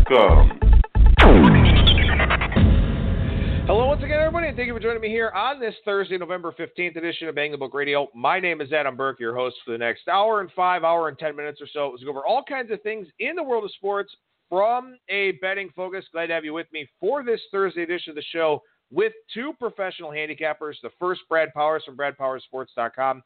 BangTheBook.com. Hello once again, everybody, and thank you for joining me here on this Thursday, November 15th edition of Bang the Book Radio. My name is Adam Burke, your host for the next hour and 10 minutes or so. We'll go over all kinds of things in the world of sports from a betting focus. Glad to have you with me for this Thursday edition of the show with two professional handicappers. The first, Brad Powers from BradPowersSports.com.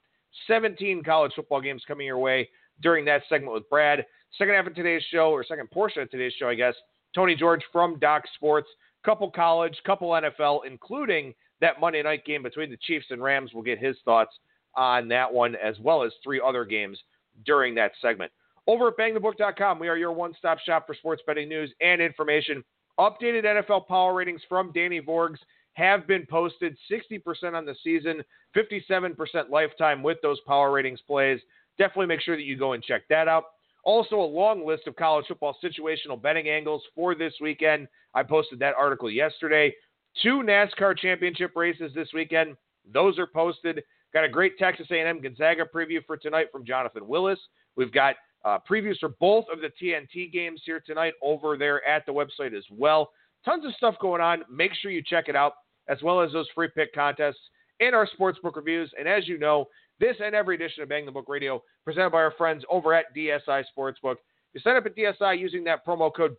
17 college football games coming your way during that segment with Brad. Second half of today's show, or second portion of today's show, I guess, Tony George from Doc Sports. Couple college, couple NFL, including that Monday night game between the Chiefs and Rams. We'll get his thoughts on that one, as well as three other games during that segment. Over at BangTheBook.com, we are your one-stop shop for sports betting news and information. Updated NFL power ratings from Danny Vorgs have been posted. 60% on the season, 57% lifetime with those power ratings plays. Definitely make sure that you go and check that out. Also, a long list of college football situational betting angles for this weekend. I posted that article yesterday. 2 NASCAR championship races this weekend. Those are posted. Got a great Texas A&M Gonzaga preview for tonight from Jonathan Willis. We've got previews for both of the TNT games here tonight over there at the website as well. Tons of stuff going on. Make sure you check it out, as well as those free pick contests and our sportsbook reviews. And as you know, this and every edition of Bang the Book Radio presented by our friends over at DSI Sportsbook. You sign up at DSI using that promo code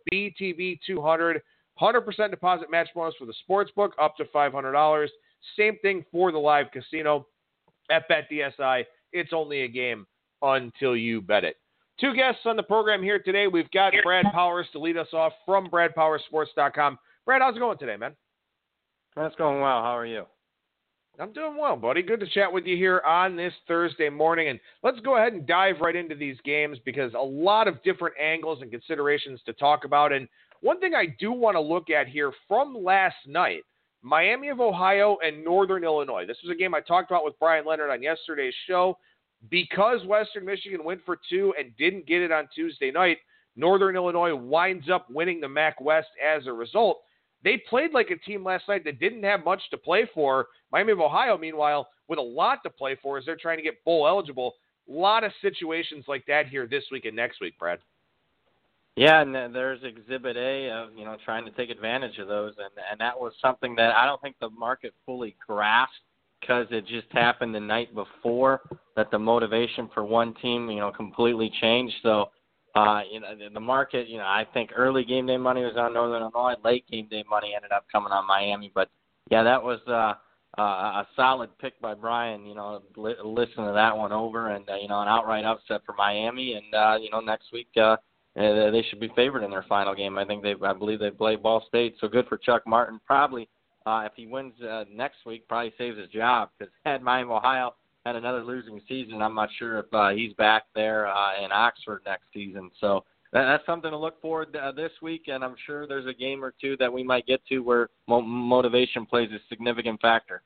BTB200. 100% deposit match bonus for the sportsbook, up to $500. Same thing for the live casino at BetDSI. It's only a game until you bet it. Two guests on the program here today. We've got Brad Powers to lead us off from BradPowersSports.com. Brad, how's it going today, man? That's going well. How are you? I'm doing well, buddy. Good to chat with you here on this Thursday morning. And let's go ahead and dive right into these games because a lot of different angles and considerations to talk about. And one thing I do want to look at here from last night, Miami of Ohio and Northern Illinois. This was a game I talked about with Brian Leonard on yesterday's show. Because Western Michigan went for 2 and didn't get it on Tuesday night, Northern Illinois winds up winning the MAC West as a result. They played like a team last night that didn't have much to play for. Miami of Ohio, meanwhile, with a lot to play for as they're trying to get bowl eligible. A lot of situations like that here this week and next week, Brad. Yeah, and there's Exhibit A of, trying to take advantage of those. And that was something that I don't think the market fully grasped because it just happened the night before that the motivation for one team, completely changed. So, the market, I think early game day money was on Northern Illinois. Late game day money ended up coming on Miami. But, yeah, that was a solid pick by Brian, listen to that one over. And, an outright upset for Miami. And, next week they should be favored in their final game. I believe they play Ball State. So good for Chuck Martin. Probably, if he wins next week, probably saves his job because had Miami of Ohio had another losing season, I'm not sure if he's back there in Oxford next season. So that's something to look forward to, this week, and I'm sure there's a game or two that we might get to where motivation plays a significant factor.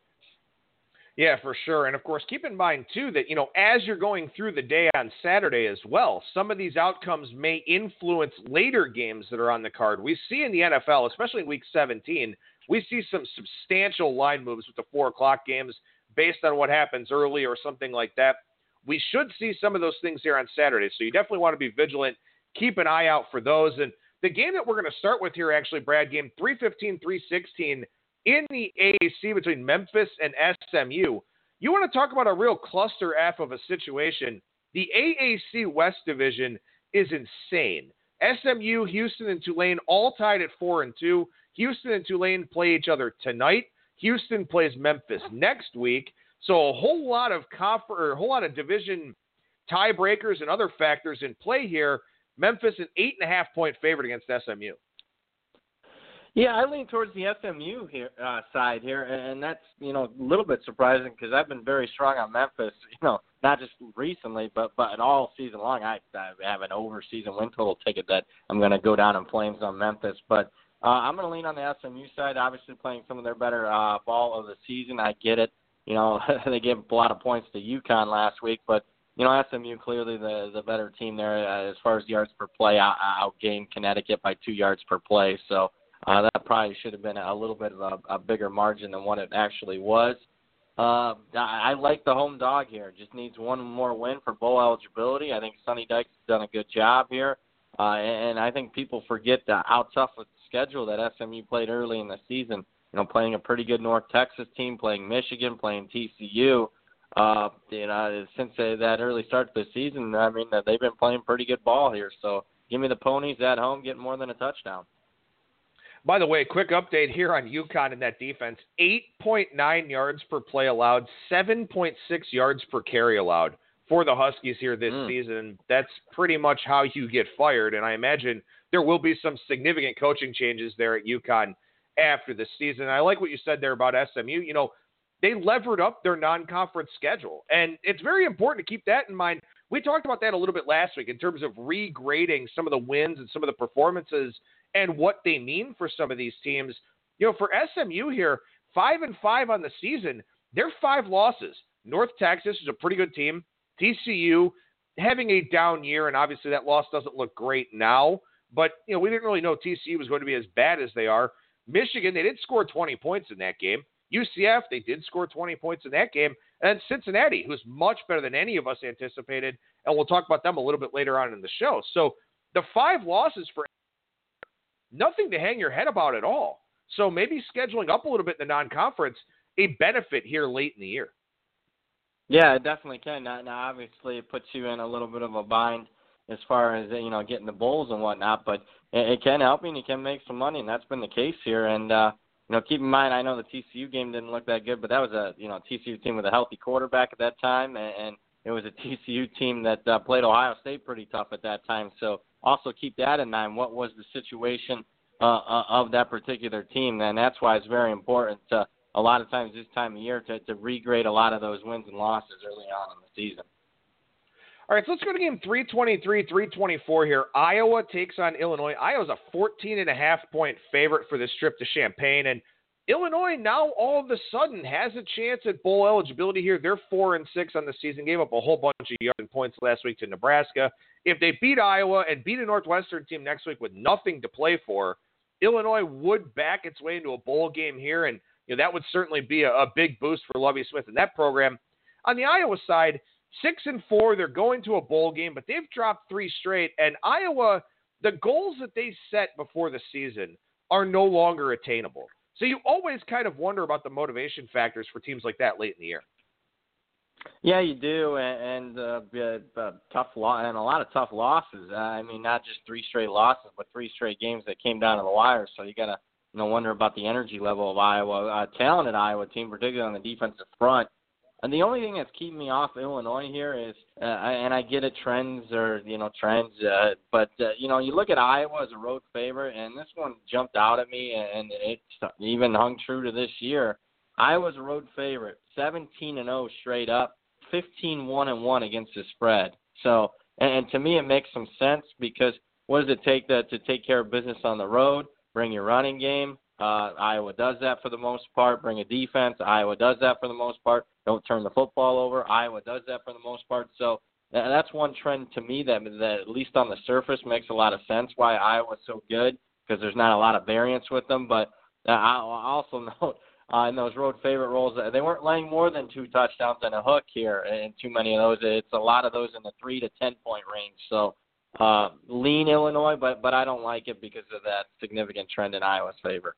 Yeah, for sure. And, of course, keep in mind, too, that, as you're going through the day on Saturday as well, some of these outcomes may influence later games that are on the card. We see in the NFL, especially in Week 17, we see some substantial line moves with the 4 o'clock games based on what happens early or something like that. We should see some of those things here on Saturday, so you definitely want to be vigilant. Keep an eye out for those. And the game that we're going to start with here, actually, Brad, game 315, 316 in the AAC between Memphis and SMU. You want to talk about a real cluster F of a situation. The AAC West Division is insane. SMU, Houston, and Tulane all tied at 4-2. Houston and Tulane play each other tonight. Houston plays Memphis next week. So a whole lot of division tiebreakers and other factors in play here. Memphis an 8.5-point favorite against SMU. Yeah, I lean towards the SMU side here, and that's a little bit surprising because I've been very strong on Memphis. Not just recently, but all season long. I have an over-season win total ticket that I'm going to go down in flames on Memphis, but I'm going to lean on the SMU side. Obviously, playing some of their better ball of the season. I get it. They gave a lot of points to UConn last week, but SMU clearly the better team there as far as yards per play. Outgained Connecticut by 2 yards per play, so. That probably should have been a little bit of a bigger margin than what it actually was. I like the home dog here. Just needs one more win for bowl eligibility. I think Sonny Dykes has done a good job here. And I think people forget how tough a schedule that SMU played early in the season. Playing a pretty good North Texas team, playing Michigan, playing TCU. Since that early start to the season, I mean, they've been playing pretty good ball here. So give me the Ponies at home getting more than a touchdown. By the way, quick update here on UConn in that defense. 8.9 yards per play allowed, 7.6 yards per carry allowed for the Huskies here this season. That's pretty much how you get fired, and I imagine there will be some significant coaching changes there at UConn after the season. I like what you said there about SMU. They levered up their non-conference schedule, and it's very important to keep that in mind. We talked about that a little bit last week in terms of regrading some of the wins and some of the performances and what they mean for some of these teams. For SMU here, 5-5 on the season, they're 5 losses. North Texas is a pretty good team. TCU having a down year, and obviously that loss doesn't look great now, but we didn't really know TCU was going to be as bad as they are. Michigan, they did score 20 points in that game. UCF, they did score 20 points in that game. And Cincinnati, who's much better than any of us anticipated, and we'll talk about them a little bit later on in the show. So the 5 losses for nothing to hang your head about at all. So maybe scheduling up a little bit in the non-conference, a benefit here late in the year. Yeah, it definitely can. Now obviously, it puts you in a little bit of a bind as far as, getting the bowls and whatnot, but it can help you and you can make some money, and that's been the case here. And, keep in mind, I know the TCU game didn't look that good, but that was a, TCU team with a healthy quarterback at that time, and it was a TCU team that played Ohio State pretty tough at that time. So also keep that in mind. What was the situation of that particular team? And that's why it's very important a lot of times this time of year to regrade a lot of those wins and losses early on in the season. All right, so let's go to game 323, 324 here. Iowa takes on Illinois. Iowa's a 14.5-point favorite for this trip to Champaign, and Illinois now all of a sudden has a chance at bowl eligibility here. They're 4-6 on the season, gave up a whole bunch of yards and points last week to Nebraska. If they beat Iowa and beat a Northwestern team next week with nothing to play for, Illinois would back its way into a bowl game here, and that would certainly be a big boost for Lovie Smith in that program. On the Iowa side, 6-4, they're going to a bowl game, but they've dropped 3 straight, and Iowa, the goals that they set before the season are no longer attainable. So you always kind of wonder about the motivation factors for teams like that late in the year. Yeah, you do, and tough loss, and a lot of tough losses. I mean, not just 3 straight losses, but 3 straight games that came down to the wire. So you got to wonder about the energy level of Iowa, a talented Iowa team, particularly on the defensive front. And the only thing that's keeping me off Illinois here is, and I get it, trends, but you look at Iowa as a road favorite, and this one jumped out at me, and it's even hung true to this year. Iowa's a road favorite, 17-0 straight up, 15-1-1 against the spread. So, and to me, it makes some sense because what does it take to take care of business on the road? Bring your running game. Iowa does that for the most part. Bring a defense. Iowa does that for the most part. Don't turn the football over. Iowa does that for the most part. So that's one trend to me that at least on the surface makes a lot of sense why Iowa's so good, because there's not a lot of variance with them. But I'll also note in those road favorite roles, they weren't laying more than 2 touchdowns and a hook here, and too many of those. It's a lot of those in the 3 to 10-point range. So lean Illinois, but I don't like it because of that significant trend in Iowa's favor.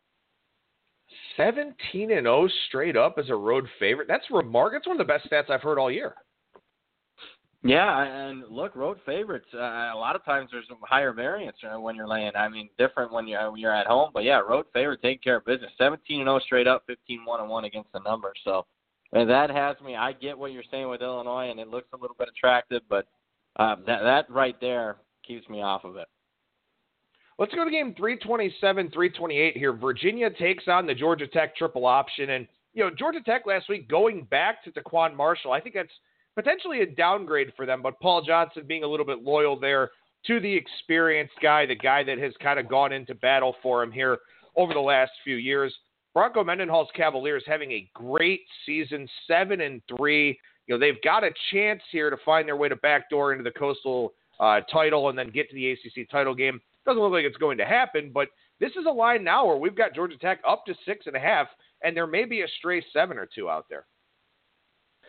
17-0 straight up as a road favorite. That's remarkable. It's one of the best stats I've heard all year. Yeah, and look, road favorites, a lot of times there's a higher variance when you're laying. I mean, different when you're at home. But, yeah, road favorite, take care of business. 17-0 straight up, 15-1-1 against the number. So that has me. I get what you're saying with Illinois, and it looks a little bit attractive, but that right there keeps me off of it. Let's go to game 327, 328 here. Virginia takes on the Georgia Tech triple option. And, Georgia Tech last week going back to Taquan Marshall, I think that's potentially a downgrade for them. But Paul Johnson being a little bit loyal there to the experienced guy, the guy that has kind of gone into battle for him here over the last few years. Bronco Mendenhall's Cavaliers having a great season, 7-3. They've got a chance here to find their way to backdoor into the Coastal title and then get to the ACC title game. Doesn't look like it's going to happen, but this is a line now where we've got Georgia Tech up to 6.5, and there may be a stray 7 or 2 out there.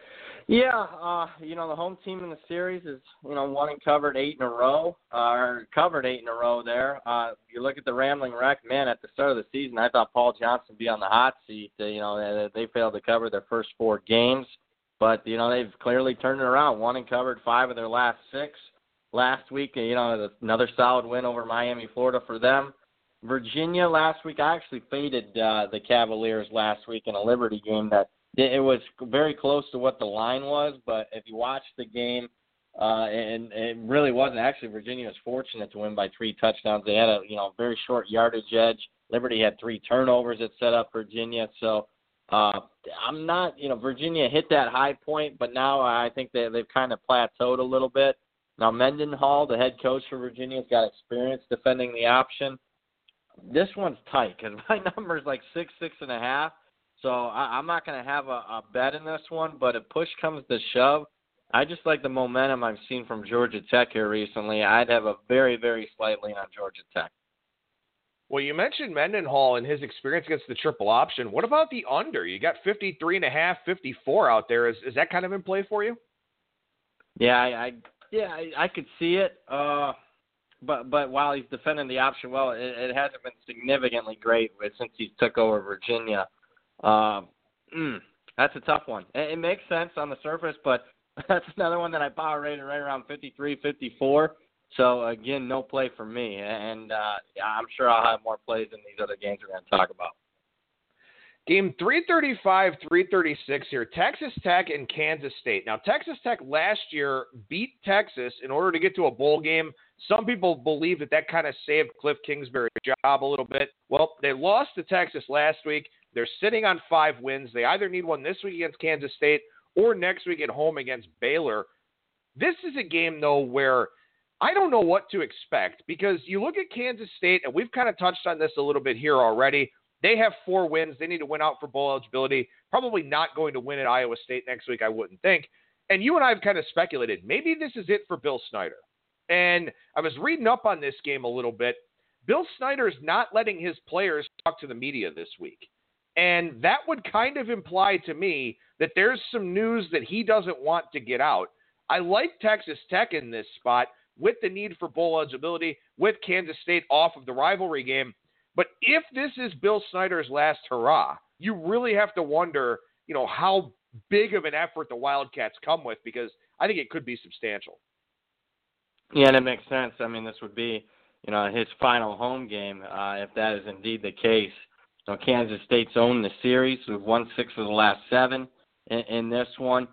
Yeah, the home team in the series is, won and covered 8 in a row, or covered 8 in a row there. You look at the Rambling Wreck, man, at the start of the season, I thought Paul Johnson would be on the hot seat. They failed to cover their first 4 games, but, they've clearly turned it around, won and covered 5 of their last 6. Last week, another solid win over Miami, Florida for them. Virginia last week, I actually faded the Cavaliers last week in a Liberty game that it was very close to what the line was, but if you watch the game, and it really wasn't. Actually, Virginia was fortunate to win by 3 touchdowns. They had a very short yardage edge. Liberty had 3 turnovers that set up Virginia. So I'm not, Virginia hit that high point, but now I think they've kind of plateaued a little bit. Now Mendenhall, the head coach for Virginia, has got experience defending the option. This one's tight because my number is like 6.5. So I'm not going to have a bet in this one, but if push comes to shove, I just like the momentum I've seen from Georgia Tech here recently. I'd have a very, very slight lean on Georgia Tech. Well, you mentioned Mendenhall and his experience against the triple option. What about the under? You got 53.5, 54 out there. Is that kind of in play for you? Yeah, I could see it. But while he's defending the option well, it hasn't been significantly great since he took over Virginia. That's a tough one. It makes sense on the surface, but that's another one that I power rated right around 53, 54. So, again, no play for me. And I'm sure I'll have more plays in these other games we're going to talk about. Game 335, 336 here, Texas Tech and Kansas State. Now, Texas Tech last year beat Texas in order to get to a bowl game. Some people believe that kind of saved Cliff Kingsbury's job a little bit. Well, they lost to Texas last week. They're sitting on 5 wins. They either need one this week against Kansas State or next week at home against Baylor. This is a game, though, where I don't know what to expect because you look at Kansas State, and we've kind of touched on this a little bit here already. They have 4 wins. They need to win out for bowl eligibility. Probably not going to win at Iowa State next week, I wouldn't think. And you and I have kind of speculated, maybe this is it for Bill Snyder. And I was reading up on this game a little bit. Bill Snyder's not letting his players talk to the media this week. And that would kind of imply to me that there's some news that he doesn't want to get out. I like Texas Tech in this spot with the need for bowl eligibility, with Kansas State off of the rivalry game. But if this is Bill Snyder's last hurrah, you really have to wonder, how big of an effort the Wildcats come with, because I think it could be substantial. Yeah, that makes sense. I mean, this would be, his final home game, if that is indeed the case. Kansas State's owned the series. We've won 6 of the last 7 in this one.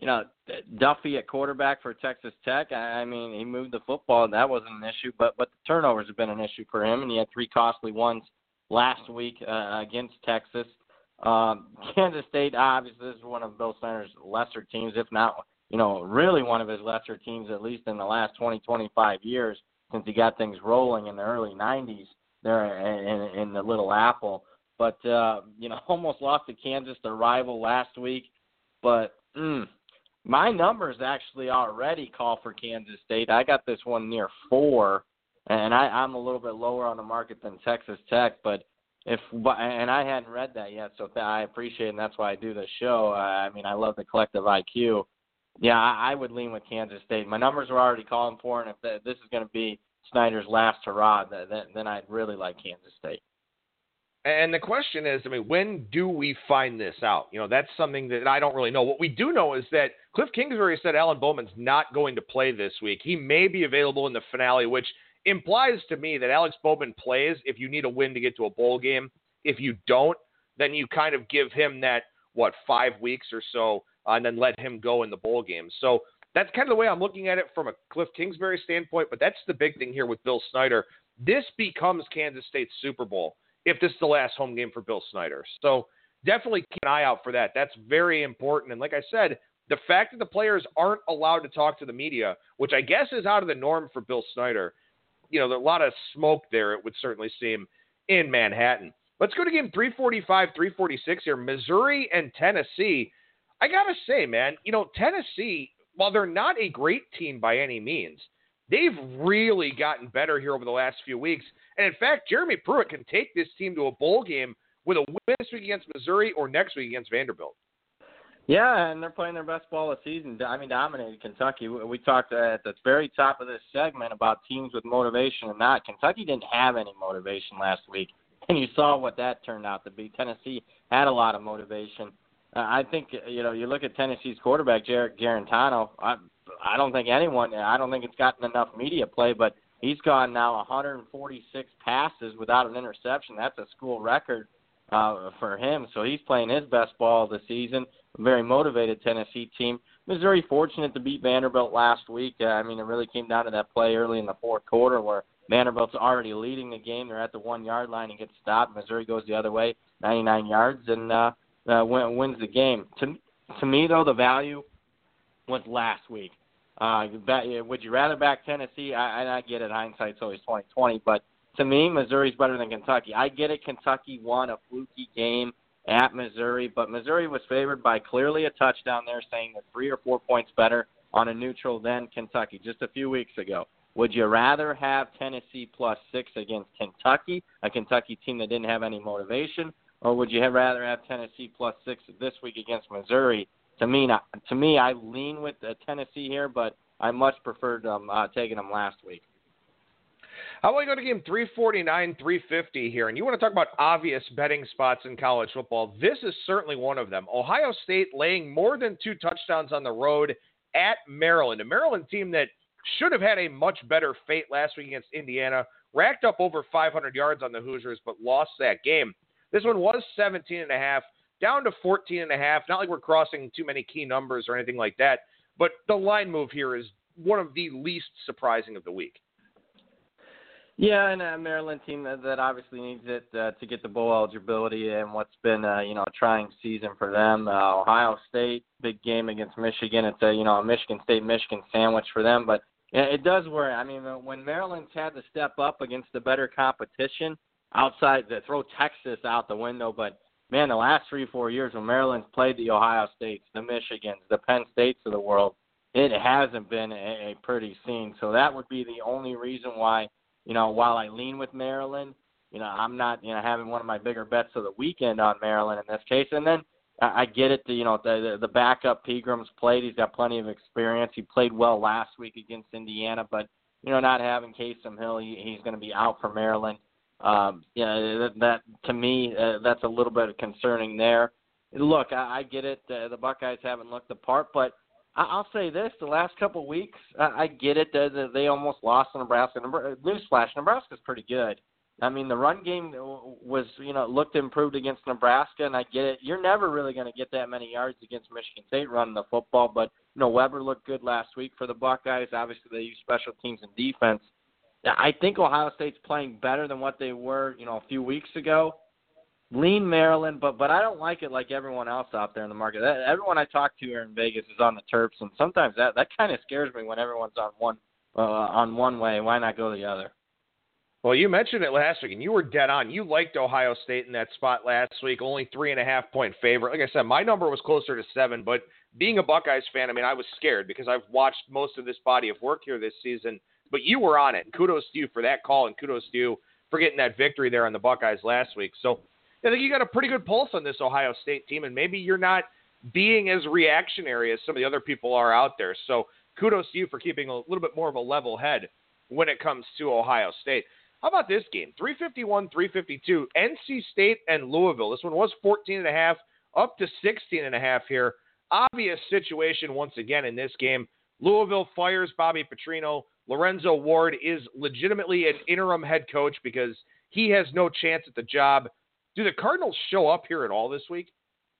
Duffy at quarterback for Texas Tech, I mean, he moved the football, and that wasn't an issue, but the turnovers have been an issue for him, and he had 3 costly ones last week against Texas. Kansas State, obviously, this is one of Bill Snyder's lesser teams, if not, really one of his lesser teams, at least in the last 20, 25 years, since he got things rolling in the early 90s there in the Little Apple. But, almost lost to Kansas, their rival, last week. But my numbers actually already call for Kansas State. I got this one near 4, and I'm a little bit lower on the market than Texas Tech. But and I hadn't read that yet, so I appreciate it, and that's why I do this show. I mean, I love the collective IQ. Yeah, I would lean with Kansas State. My numbers were already calling for it, and if this is going to be Snyder's last hurrah, then I'd really like Kansas State. And the question is, when do we find this out? That's something that I don't really know. What we do know is that Cliff Kingsbury said Alan Bowman's not going to play this week. He may be available in the finale, which implies to me that Alex Bowman plays if you need a win to get to a bowl game. If you don't, then you kind of give him that, 5 weeks or so, and then let him go in the bowl game. So that's kind of the way I'm looking at it from a Cliff Kingsbury standpoint, but that's the big thing here with Bill Snyder. This becomes Kansas State's Super Bowl if this is the last home game for Bill Snyder. So definitely keep an eye out for that. That's very important. And like I said, the fact that the players aren't allowed to talk to the media, which I guess is out of the norm for Bill Snyder, there's a lot of smoke there, it would certainly seem, in Manhattan. Let's go to game 345, 346 here, Missouri and Tennessee. I got to say, man, Tennessee, while they're not a great team by any means, they've really gotten better here over the last few weeks. And, in fact, Jeremy Pruitt can take this team to a bowl game with a win this week against Missouri or next week against Vanderbilt. Yeah, and they're playing their best ball of the season. I mean, dominated Kentucky. We talked at the very top of this segment about teams with motivation and not. Kentucky didn't have any motivation last week, and you saw what that turned out to be. Tennessee had a lot of motivation. I think, you look at Tennessee's quarterback, Jarrett Garantano. I don't think it's gotten enough media play, but he's gone now 146 passes without an interception. That's a school record for him. So he's playing his best ball of the season. A very motivated Tennessee team. Missouri fortunate to beat Vanderbilt last week. It really came down to that play early in the fourth quarter where Vanderbilt's already leading the game. They're at the 1-yard line and gets stopped. Missouri goes the other way, 99 yards, and wins the game. To me, though, the value was last week. Would you rather back Tennessee? I get it. Hindsight's always 20/20, but to me, Missouri's better than Kentucky. I get it. Kentucky won a fluky game at Missouri, but Missouri was favored by clearly a touchdown there, saying they're 3 or 4 points better on a neutral than Kentucky just a few weeks ago. Would you rather have Tennessee +6 against Kentucky, a Kentucky team that didn't have any motivation, or would you rather have Tennessee +6 this week against Missouri? To me, I lean with Tennessee here, but I much preferred taking them last week. How about we go to game 349, 350 here? And you want to talk about obvious betting spots in college football. This is certainly one of them. Ohio State laying more than 2 touchdowns on the road at Maryland. A Maryland team that should have had a much better fate last week against Indiana. Racked up over 500 yards on the Hoosiers, but lost that game. This one was 17.5, down to 14.5. Not like we're crossing too many key numbers or anything like that. But the line move here is one of the least surprising of the week. Yeah, and a Maryland team that obviously needs it to get the bowl eligibility and what's been a trying season for them. Ohio State, big game against Michigan. It's a Michigan State-Michigan sandwich for them, but it does worry. I mean, when Maryland's had to step up against the better competition outside, throw Texas out the window, but man, the last 3-4 years when Maryland's played the Ohio States, the Michigans, the Penn States of the world, it hasn't been a pretty scene. So that would be the only reason why. While I lean with Maryland, I'm not, having one of my bigger bets of the weekend on Maryland in this case. And then I get it, the backup Pegram's played. He's got plenty of experience. He played well last week against Indiana, but, not having Taysom Hill, he's going to be out for Maryland. That to me, that's a little bit concerning there. Look, I get it. The Buckeyes haven't looked the part, but I'll say this, the last couple of weeks, I get it. They almost lost to Nebraska. Newsflash, Nebraska's pretty good. I mean, the run game was, looked improved against Nebraska, and I get it. You're never really going to get that many yards against Michigan State running the football, but, Weber looked good last week for the Buckeyes. Obviously, they use special teams and defense. I think Ohio State's playing better than what they were, a few weeks ago. Lean Maryland, but I don't like it like everyone else out there in the market. Everyone I talk to here in Vegas is on the Terps, and sometimes that kind of scares me when everyone's on one way. Why not go the other? Well, you mentioned it last week, and you were dead on. You liked Ohio State in that spot last week, only 3.5-point favorite. Like I said, my number was closer to 7, but being a Buckeyes fan, I was scared because I've watched most of this body of work here this season, but you were on it, and kudos to you for that call, and kudos to you for getting that victory there on the Buckeyes last week. So I think you got a pretty good pulse on this Ohio State team, and maybe you're not being as reactionary as some of the other people are out there. So kudos to you for keeping a little bit more of a level head when it comes to Ohio State. How about this game? 351, 352, NC State and Louisville. This one was 14.5, up to 16.5 here. Obvious situation once again in this game. Louisville fires Bobby Petrino. Lorenzo Ward is legitimately an interim head coach because he has no chance at the job. Do the Cardinals show up here at all this week?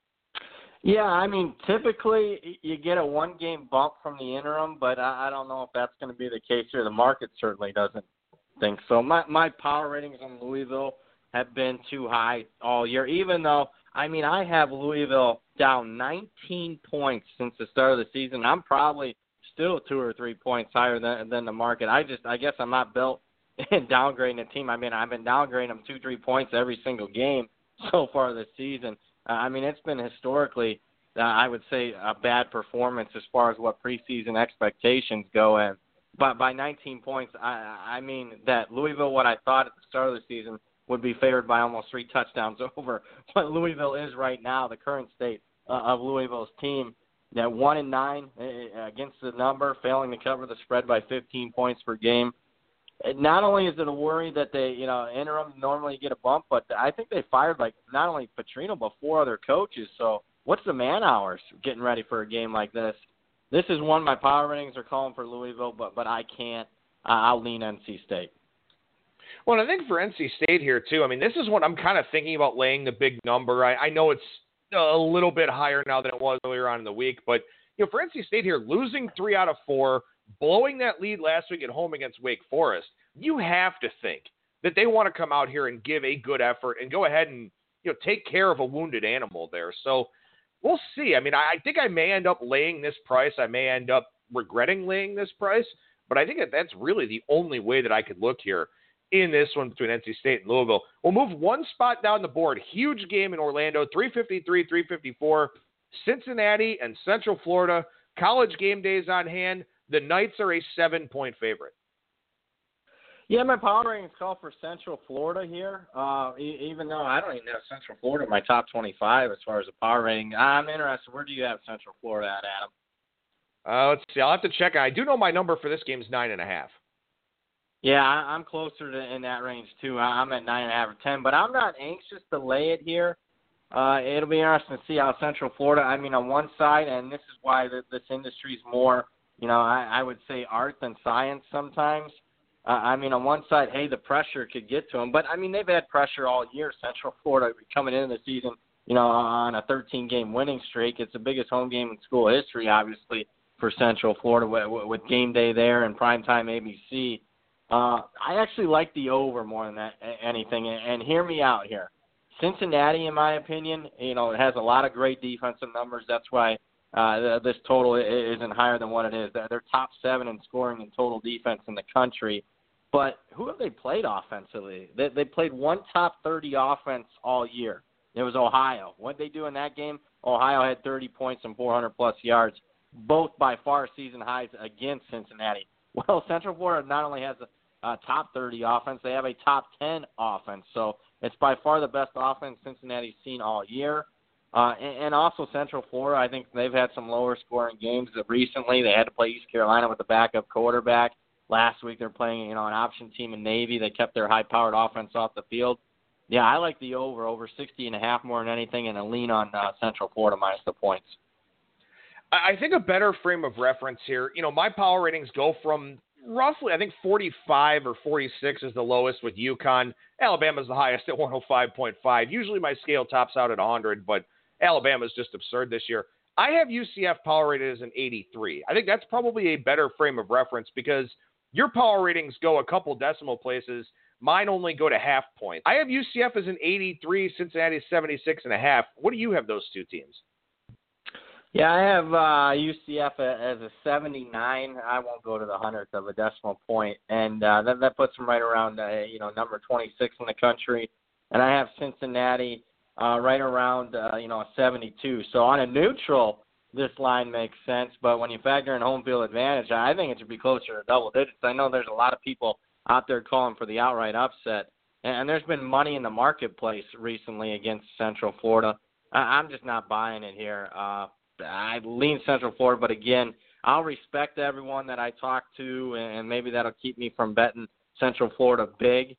Yeah, typically you get a one-game bump from the interim, but I don't know if that's going to be the case here. The market certainly doesn't think so. My power ratings on Louisville have been too high all year, even though, I have Louisville down 19 points since the start of the season. I'm probably still 2 or 3 points higher than the market. I guess I'm not built in downgrading a team. I've been downgrading them 2-3 points every single game so far this season. It's been historically, I would say, a bad performance as far as what preseason expectations go. And by 19 points, I mean that Louisville, what I thought at the start of the season, would be favored by almost 3 touchdowns over what Louisville is right now, the current state. of Louisville's team. That 1-9 against the number, failing to cover the spread by 15 points per game. Not only is it a worry that they, interim normally get a bump, but I think they fired not only Petrino but 4 other coaches. So what's the man hours getting ready for a game like this? This is one my power ratings are calling for Louisville, but I can't. I'll lean NC State. Well, I think for NC State here too. I mean, this is what I'm kind of thinking about laying the big number. I know it's a little bit higher now than it was earlier on in the week, but for NC State here, losing 3 out of 4. Blowing that lead last week at home against Wake Forest, you have to think that they want to come out here and give a good effort and go ahead and take care of a wounded animal there. So we'll see. I mean, I think I may end up laying this price. I may end up regretting laying this price, but I think that's really the only way that I could look here in this one between NC State and Louisville. We'll move one spot down the board. Huge game in Orlando, 353, 354. Cincinnati and Central Florida. College game days on hand. The Knights are a 7-point favorite. Yeah, my power ratings call for Central Florida here. Even though I don't even have Central Florida in my top 25 as far as the power rating. I'm interested. Where do you have Central Florida at, Adam? Let's see. I'll have to check. I do know my number for this game is 9.5. Yeah, I'm closer to in that range too. I'm at 9.5 or 10, but I'm not anxious to lay it here. It'll be interesting to see how Central Florida. I mean, on one side, and this is why this industry is more. I would say art than science sometimes. On one side, hey, the pressure could get to them. But, they've had pressure all year. Central Florida coming into the season, on a 13-game winning streak. It's the biggest home game in school history, obviously, for Central Florida with game day there and primetime ABC. I actually like the over more than anything. And hear me out here. Cincinnati, in my opinion, it has a lot of great defensive numbers. That's why this total isn't higher than what it is. They're top 7 in scoring and total defense in the country. But who have they played offensively? They played one top 30 offense all year. It was Ohio. What did they do in that game? Ohio had 30 points and 400-plus yards, both by far season highs against Cincinnati. Well, Central Florida not only has a top 30 offense, they have a top 10 offense. So it's by far the best offense Cincinnati's seen all year. And also Central Florida, I think they've had some lower scoring games recently. They had to play East Carolina with a backup quarterback. Last week they're playing, an option team in Navy. They kept their high-powered offense off the field. Yeah, I like the over 60.5 more than anything, and a lean on Central Florida minus the points. I think a better frame of reference here, my power ratings go from roughly, I think 45 or 46 is the lowest with UConn. Alabama's the highest at 105.5. Usually my scale tops out at 100, but Alabama's just absurd this year. I have UCF power rated as an 83. I think that's probably a better frame of reference because your power ratings go a couple decimal places. Mine only go to half points. I have UCF as an 83, Cincinnati 76.5. What do you have those two teams? Yeah, I have UCF as a 79. I won't go to the 100th of a decimal point, and that puts them right around number 26 in the country. And I have Cincinnati right around a 72. So on a neutral, this line makes sense. But when you factor in home field advantage, I think it should be closer to double digits. I know there's a lot of people out there calling for the outright upset, and there's been money in the marketplace recently against Central Florida. I'm just not buying it here. I lean Central Florida, but again, I'll respect everyone that I talk to, and maybe that'll keep me from betting Central Florida big.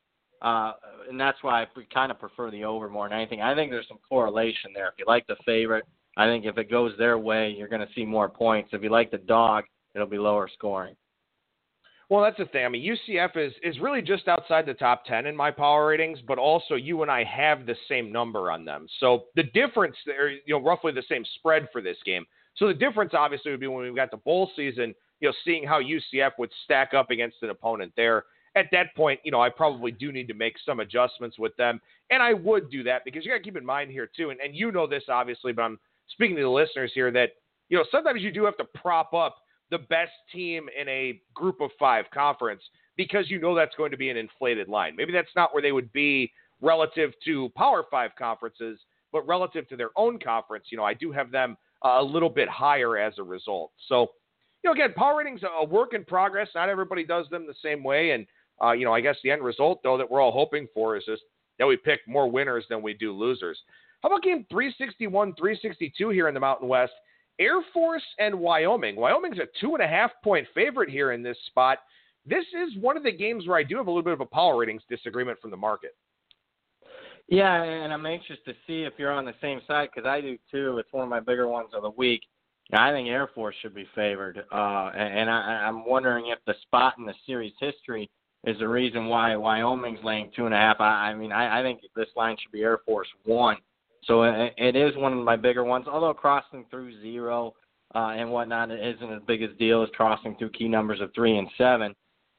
And that's why I kind of prefer the over more than anything. I think there's some correlation there. If you like the favorite, I think if it goes their way, you're going to see more points. If you like the dog, it'll be lower scoring. Well, that's the thing. UCF is really just outside the top 10 in my power ratings, but also you and I have the same number on them. So the difference there, roughly the same spread for this game. So the difference obviously would be when we've got the bowl season, seeing how UCF would stack up against an opponent there. At that point, I probably do need to make some adjustments with them. And I would do that because you got to keep in mind here too, and you know this obviously, but I'm speaking to the listeners here that, sometimes you do have to prop up the best team in a group of 5 conference because that's going to be an inflated line. Maybe that's not where they would be relative to Power 5 conferences, but relative to their own conference, I do have them a little bit higher as a result. So, again, power ratings are a work in progress. Not everybody does them the same way. And, I guess the end result, though, that we're all hoping for is just that we pick more winners than we do losers. How about game 361, 362 here in the Mountain West? Air Force and Wyoming. Wyoming's a 2.5-point favorite here in this spot. This is one of the games where I do have a little bit of a power ratings disagreement from the market. Yeah, and I'm anxious to see if you're on the same side because I do too. It's one of my bigger ones of the week. I think Air Force should be favored, and I'm wondering if the spot in the series history is the reason why Wyoming's laying 2.5. I think this line should be Air Force 1. So it is one of my bigger ones, although crossing through 0 and whatnot isn't as big a deal as crossing through key numbers of 3 and 7.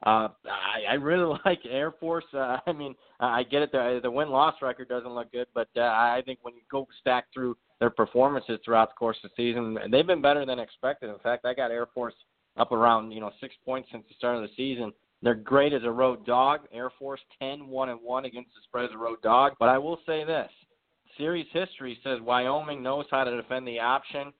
I really like Air Force. I get it. The win-loss record doesn't look good, but I think when you go stack through their performances throughout the course of the season, they've been better than expected. In fact, I got Air Force up around 6 points since the start of the season. They're great as a road dog. Air Force 10-1-1 against the spread as a road dog. But I will say this. Series history says Wyoming knows how to defend the option.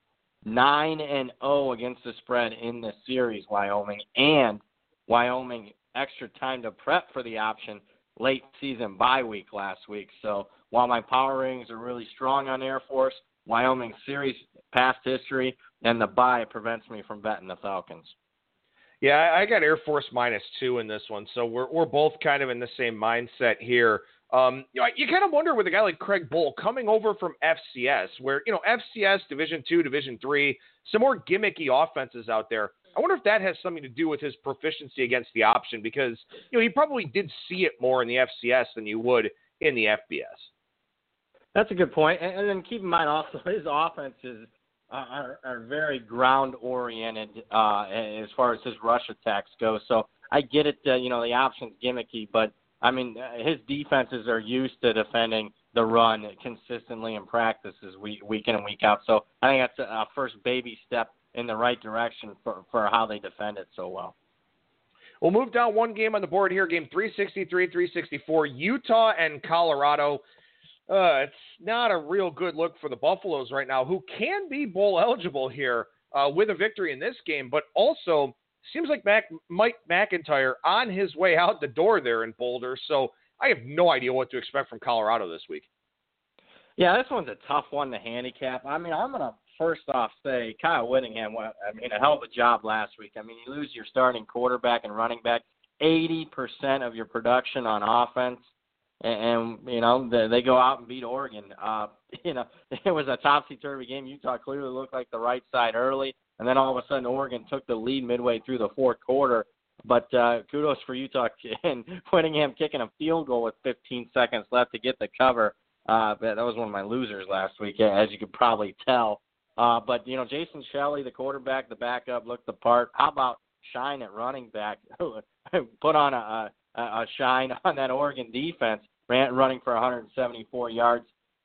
9-0 against the spread in the series, Wyoming. And Wyoming extra time to prep for the option late season bye week last week. So while my power ratings are really strong on Air Force, Wyoming series past history and the bye prevents me from betting the Falcons. Yeah, I got Air Force -2 in this one, so we're both kind of in the same mindset here. You kind of wonder with a guy like Craig Bohl coming over from FCS, where FCS Division II, Division III, some more gimmicky offenses out there. I wonder if that has something to do with his proficiency against the option, because he probably did see it more in the FCS than you would in the FBS. That's a good point, and then keep in mind also his offenses are very ground-oriented as far as his rush attacks go. So I get it, the option's gimmicky, but, his defenses are used to defending the run consistently in practices week in and week out. So I think that's a first baby step in the right direction for how they defend it so well. We'll move down one game on the board here, game 363, 364, Utah and Colorado. It's not a real good look for the Buffaloes right now, who can be bowl eligible here with a victory in this game, but also seems like Mike McIntyre on his way out the door there in Boulder. So I have no idea what to expect from Colorado this week. Yeah, this one's a tough one to handicap. I'm going to first off say Kyle Whittingham, a hell of a job last week. You lose your starting quarterback and running back, 80% of your production on offense. And they go out and beat Oregon. It was a topsy-turvy game. Utah clearly looked like the right side early, and then all of a sudden Oregon took the lead midway through the fourth quarter. But kudos for Utah and Whittingham kicking a field goal with 15 seconds left to get the cover. That was one of my losers last week, as you could probably tell. But Jason Shelley, the quarterback, the backup, looked the part. How about Shine at running back? Put on a shine on that Oregon defense, running for 174 yards.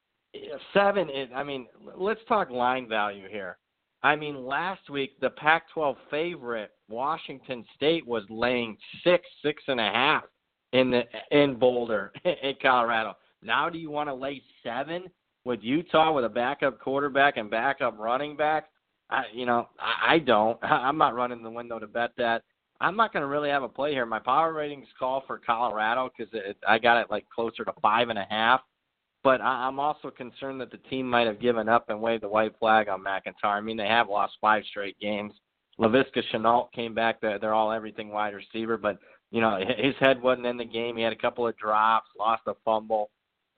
7 is, let's talk line value here. Last week, the Pac-12 favorite, Washington State, was laying 6.5 in Boulder, in Colorado. Now do you want to lay 7 with Utah with a backup quarterback and backup running back? I don't. I'm not running the window to bet that. I'm not going to really have a play here. My power ratings call for Colorado because I got it closer to 5.5. But I'm also concerned that the team might have given up and waved the white flag on McIntyre. They have lost 5 straight games. Laviska Shenault came back. They're all everything wide receiver. But, his head wasn't in the game. He had a couple of drops, lost a fumble.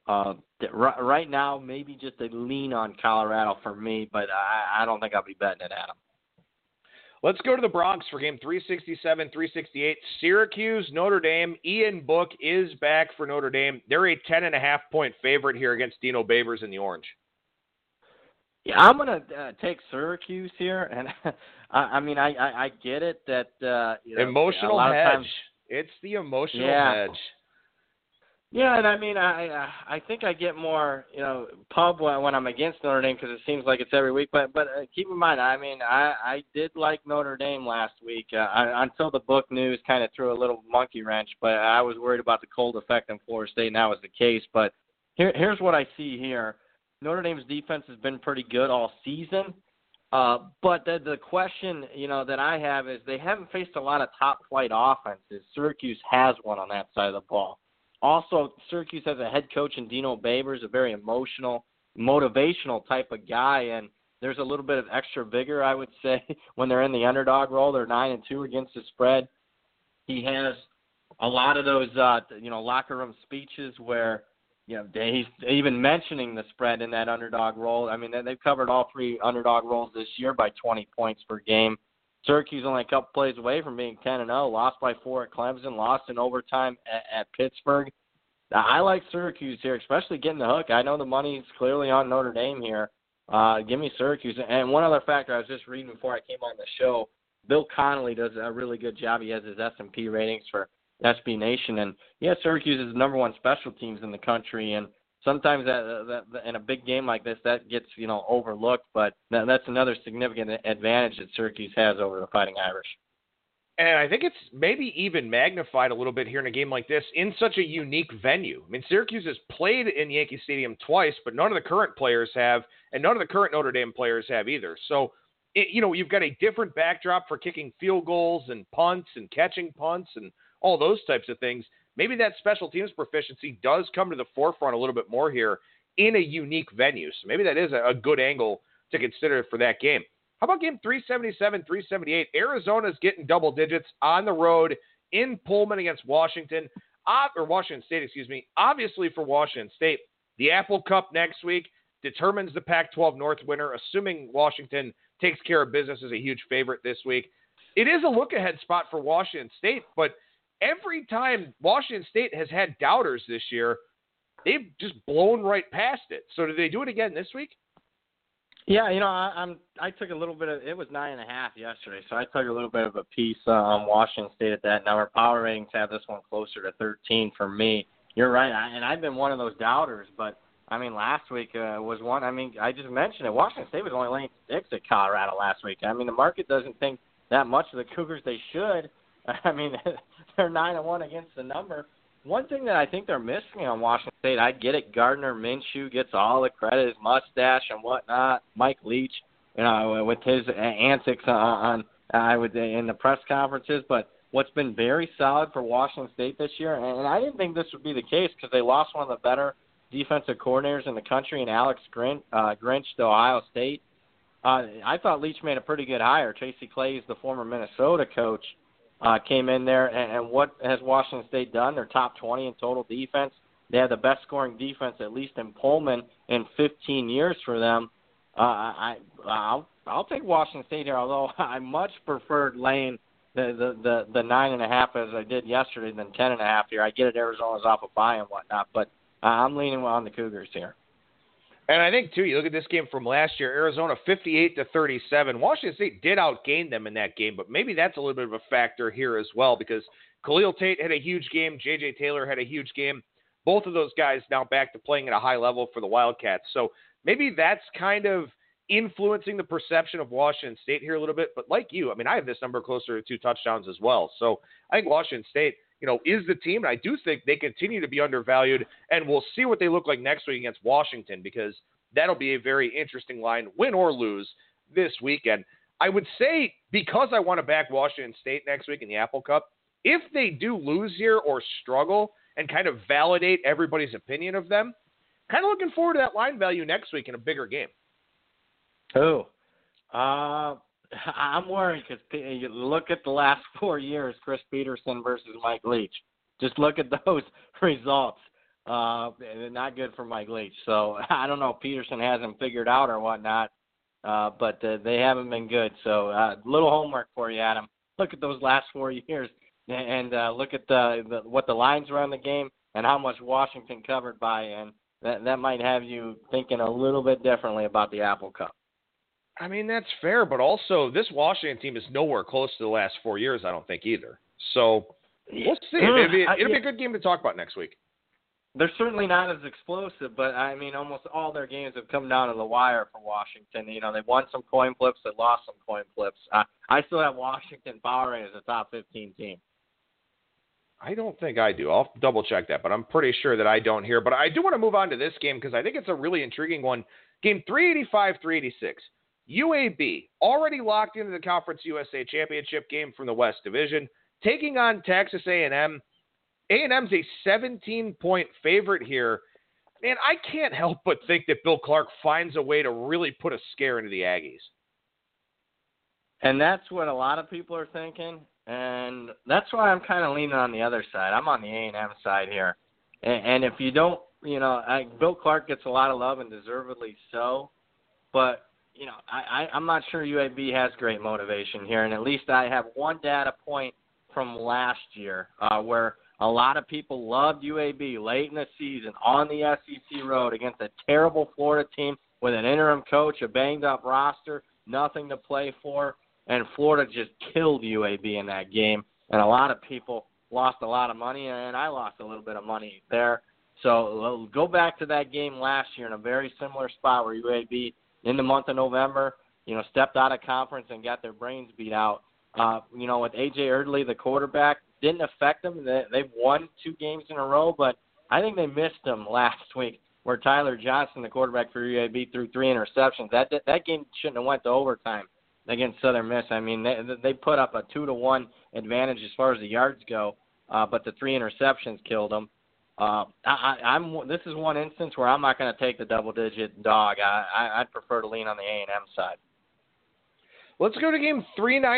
Right now, maybe just a lean on Colorado for me, but I don't think I'll be betting it at him. Let's go to the Bronx for game 367, 368. Syracuse, Notre Dame. Ian Book is back for Notre Dame. They're a 10.5-point favorite here against Dino Babers in the Orange. Yeah, I'm going to take Syracuse here, and I get it that emotional a lot hedge. Of times, it's the emotional hedge. Yeah, and I think I get more pub when I'm against Notre Dame because it seems like it's every week. But keep in mind, I did like Notre Dame last week until the book news kind of threw a little monkey wrench. But I was worried about the cold effect in Florida State, and that was the case. But here's what I see here: Notre Dame's defense has been pretty good all season. But the question that I have is they haven't faced a lot of top flight offenses. Syracuse has one on that side of the ball. Also, Syracuse has a head coach in Dino Babers, a very emotional, motivational type of guy, and there's a little bit of extra vigor, I would say, when they're in the underdog role. They're 9-2 against the spread. He has a lot of those, locker room speeches where, he's even mentioning the spread in that underdog role. I mean, they've covered all 3 underdog roles this year by 20 points per game. Syracuse only a couple plays away from being 10-0, lost by 4 at Clemson, lost in overtime at Pittsburgh. I like Syracuse here, especially getting the hook. I know the money's clearly on Notre Dame here. Give me Syracuse. And one other factor I was just reading before I came on the show, Bill Connolly does a really good job. He has his S&P ratings for SB Nation. And, Syracuse is the number 1 special teams in the country. And sometimes that in a big game like this, that gets, overlooked. But that's another significant advantage that Syracuse has over the Fighting Irish. And I think it's maybe even magnified a little bit here in a game like this in such a unique venue. I mean, Syracuse has played in Yankee Stadium twice, but none of the current players have, and none of the current Notre Dame players have either. So, you've got a different backdrop for kicking field goals and punts and catching punts and all those types of things. Maybe that special teams proficiency does come to the forefront a little bit more here in a unique venue. So maybe that is a good angle to consider for that game. How about game 377, 378? Arizona's getting double digits on the road in Pullman against Washington State, excuse me. Obviously for Washington State, the Apple Cup next week determines the Pac-12 North winner, assuming Washington takes care of business as a huge favorite this week. It is a look-ahead spot for Washington State, but every time Washington State has had doubters this year, they've just blown right past it. So do they do it again this week? Yeah, I took a little bit of – it was 9.5 yesterday, so I took a little bit of a piece on Washington State at that number. Power ratings have this one closer to 13 for me. You're right, and I've been one of those doubters, but, last week was one – I just mentioned it. Washington State was only laying 6 at Colorado last week. The market doesn't think that much of the Cougars. They should. They're 9-1 against the number. One thing that I think they're missing on Washington State, I get it, Gardner Minshew gets all the credit, his mustache and whatnot. Mike Leach, with his antics in the press conferences. But what's been very solid for Washington State this year, and I didn't think this would be the case because they lost one of the better defensive coordinators in the country in Alex Grinch to Ohio State. I thought Leach made a pretty good hire. Tracy Claeys, the former Minnesota coach, came in there, and what has Washington State done? They're top 20 in total defense. They have the best scoring defense, at least in Pullman, in 15 years for them. I'll take Washington State here, although I much preferred laying the 9.5 as I did yesterday than 10.5 here. I get it, Arizona's off a bye and whatnot, but I'm leaning on the Cougars here. And I think, too, you look at this game from last year, Arizona 58-37. Washington State did outgain them in that game, but maybe that's a little bit of a factor here as well because Khalil Tate had a huge game. J.J. Taylor had a huge game. Both of those guys now back to playing at a high level for the Wildcats. So maybe that's kind of influencing the perception of Washington State here a little bit. But like you, I have this number closer to 2 touchdowns as well. So I think Washington State, is the team. And I do think they continue to be undervalued, and we'll see what they look like next week against Washington because that'll be a very interesting line, win or lose, this weekend. I would say because I want to back Washington State next week in the Apple Cup, if they do lose here or struggle and kind of validate everybody's opinion of them, kind of looking forward to that line value next week in a bigger game. I'm worried because you look at the last 4 years, Chris Peterson versus Mike Leach. Just look at those results. Not good for Mike Leach. So I don't know if Peterson has him figured out or whatnot, but they haven't been good. So a little homework for you, Adam. Look at those last 4 years and look at what the lines were on the game and how much Washington covered by, and that might have you thinking a little bit differently about the Apple Cup. That's fair, but also this Washington team is nowhere close to the last 4 years, I don't think, either. So we'll see. It'll be a good game to talk about next week. They're certainly not as explosive, but, almost all their games have come down to the wire for Washington. They've won some coin flips. They lost some coin flips. I still have Washington power as a top 15 team. I don't think I do. I'll double-check that, but I'm pretty sure that I don't here. But I do want to move on to this game because I think it's a really intriguing one. Game 385-386. UAB, already locked into the Conference USA Championship game from the West Division, taking on Texas A&M. A&M's a 17-point favorite here. Man, I can't help but think that Bill Clark finds a way to really put a scare into the Aggies. And that's what a lot of people are thinking, and that's why I'm kind of leaning on the other side. I'm on the A&M side here. And if you don't, Bill Clark gets a lot of love and deservedly so, but, I'm not sure UAB has great motivation here, and at least I have one data point from last year where a lot of people loved UAB late in the season on the SEC road against a terrible Florida team with an interim coach, a banged-up roster, nothing to play for, and Florida just killed UAB in that game, and a lot of people lost a lot of money, and I lost a little bit of money there. So go back to that game last year in a very similar spot where UAB, in the month of November, stepped out of conference and got their brains beat out. With A.J. Erdley, the quarterback, didn't affect them. They've won 2 games in a row, but I think they missed them last week where Tyler Johnson, the quarterback for UAB, threw 3 interceptions. That game shouldn't have went to overtime against Southern Miss. I mean, they put up a 2-1 advantage as far as the yards go, but the 3 interceptions killed them. This is one instance where I'm not going to take the double-digit dog. I'd prefer to lean on the A&M side. Let's go to game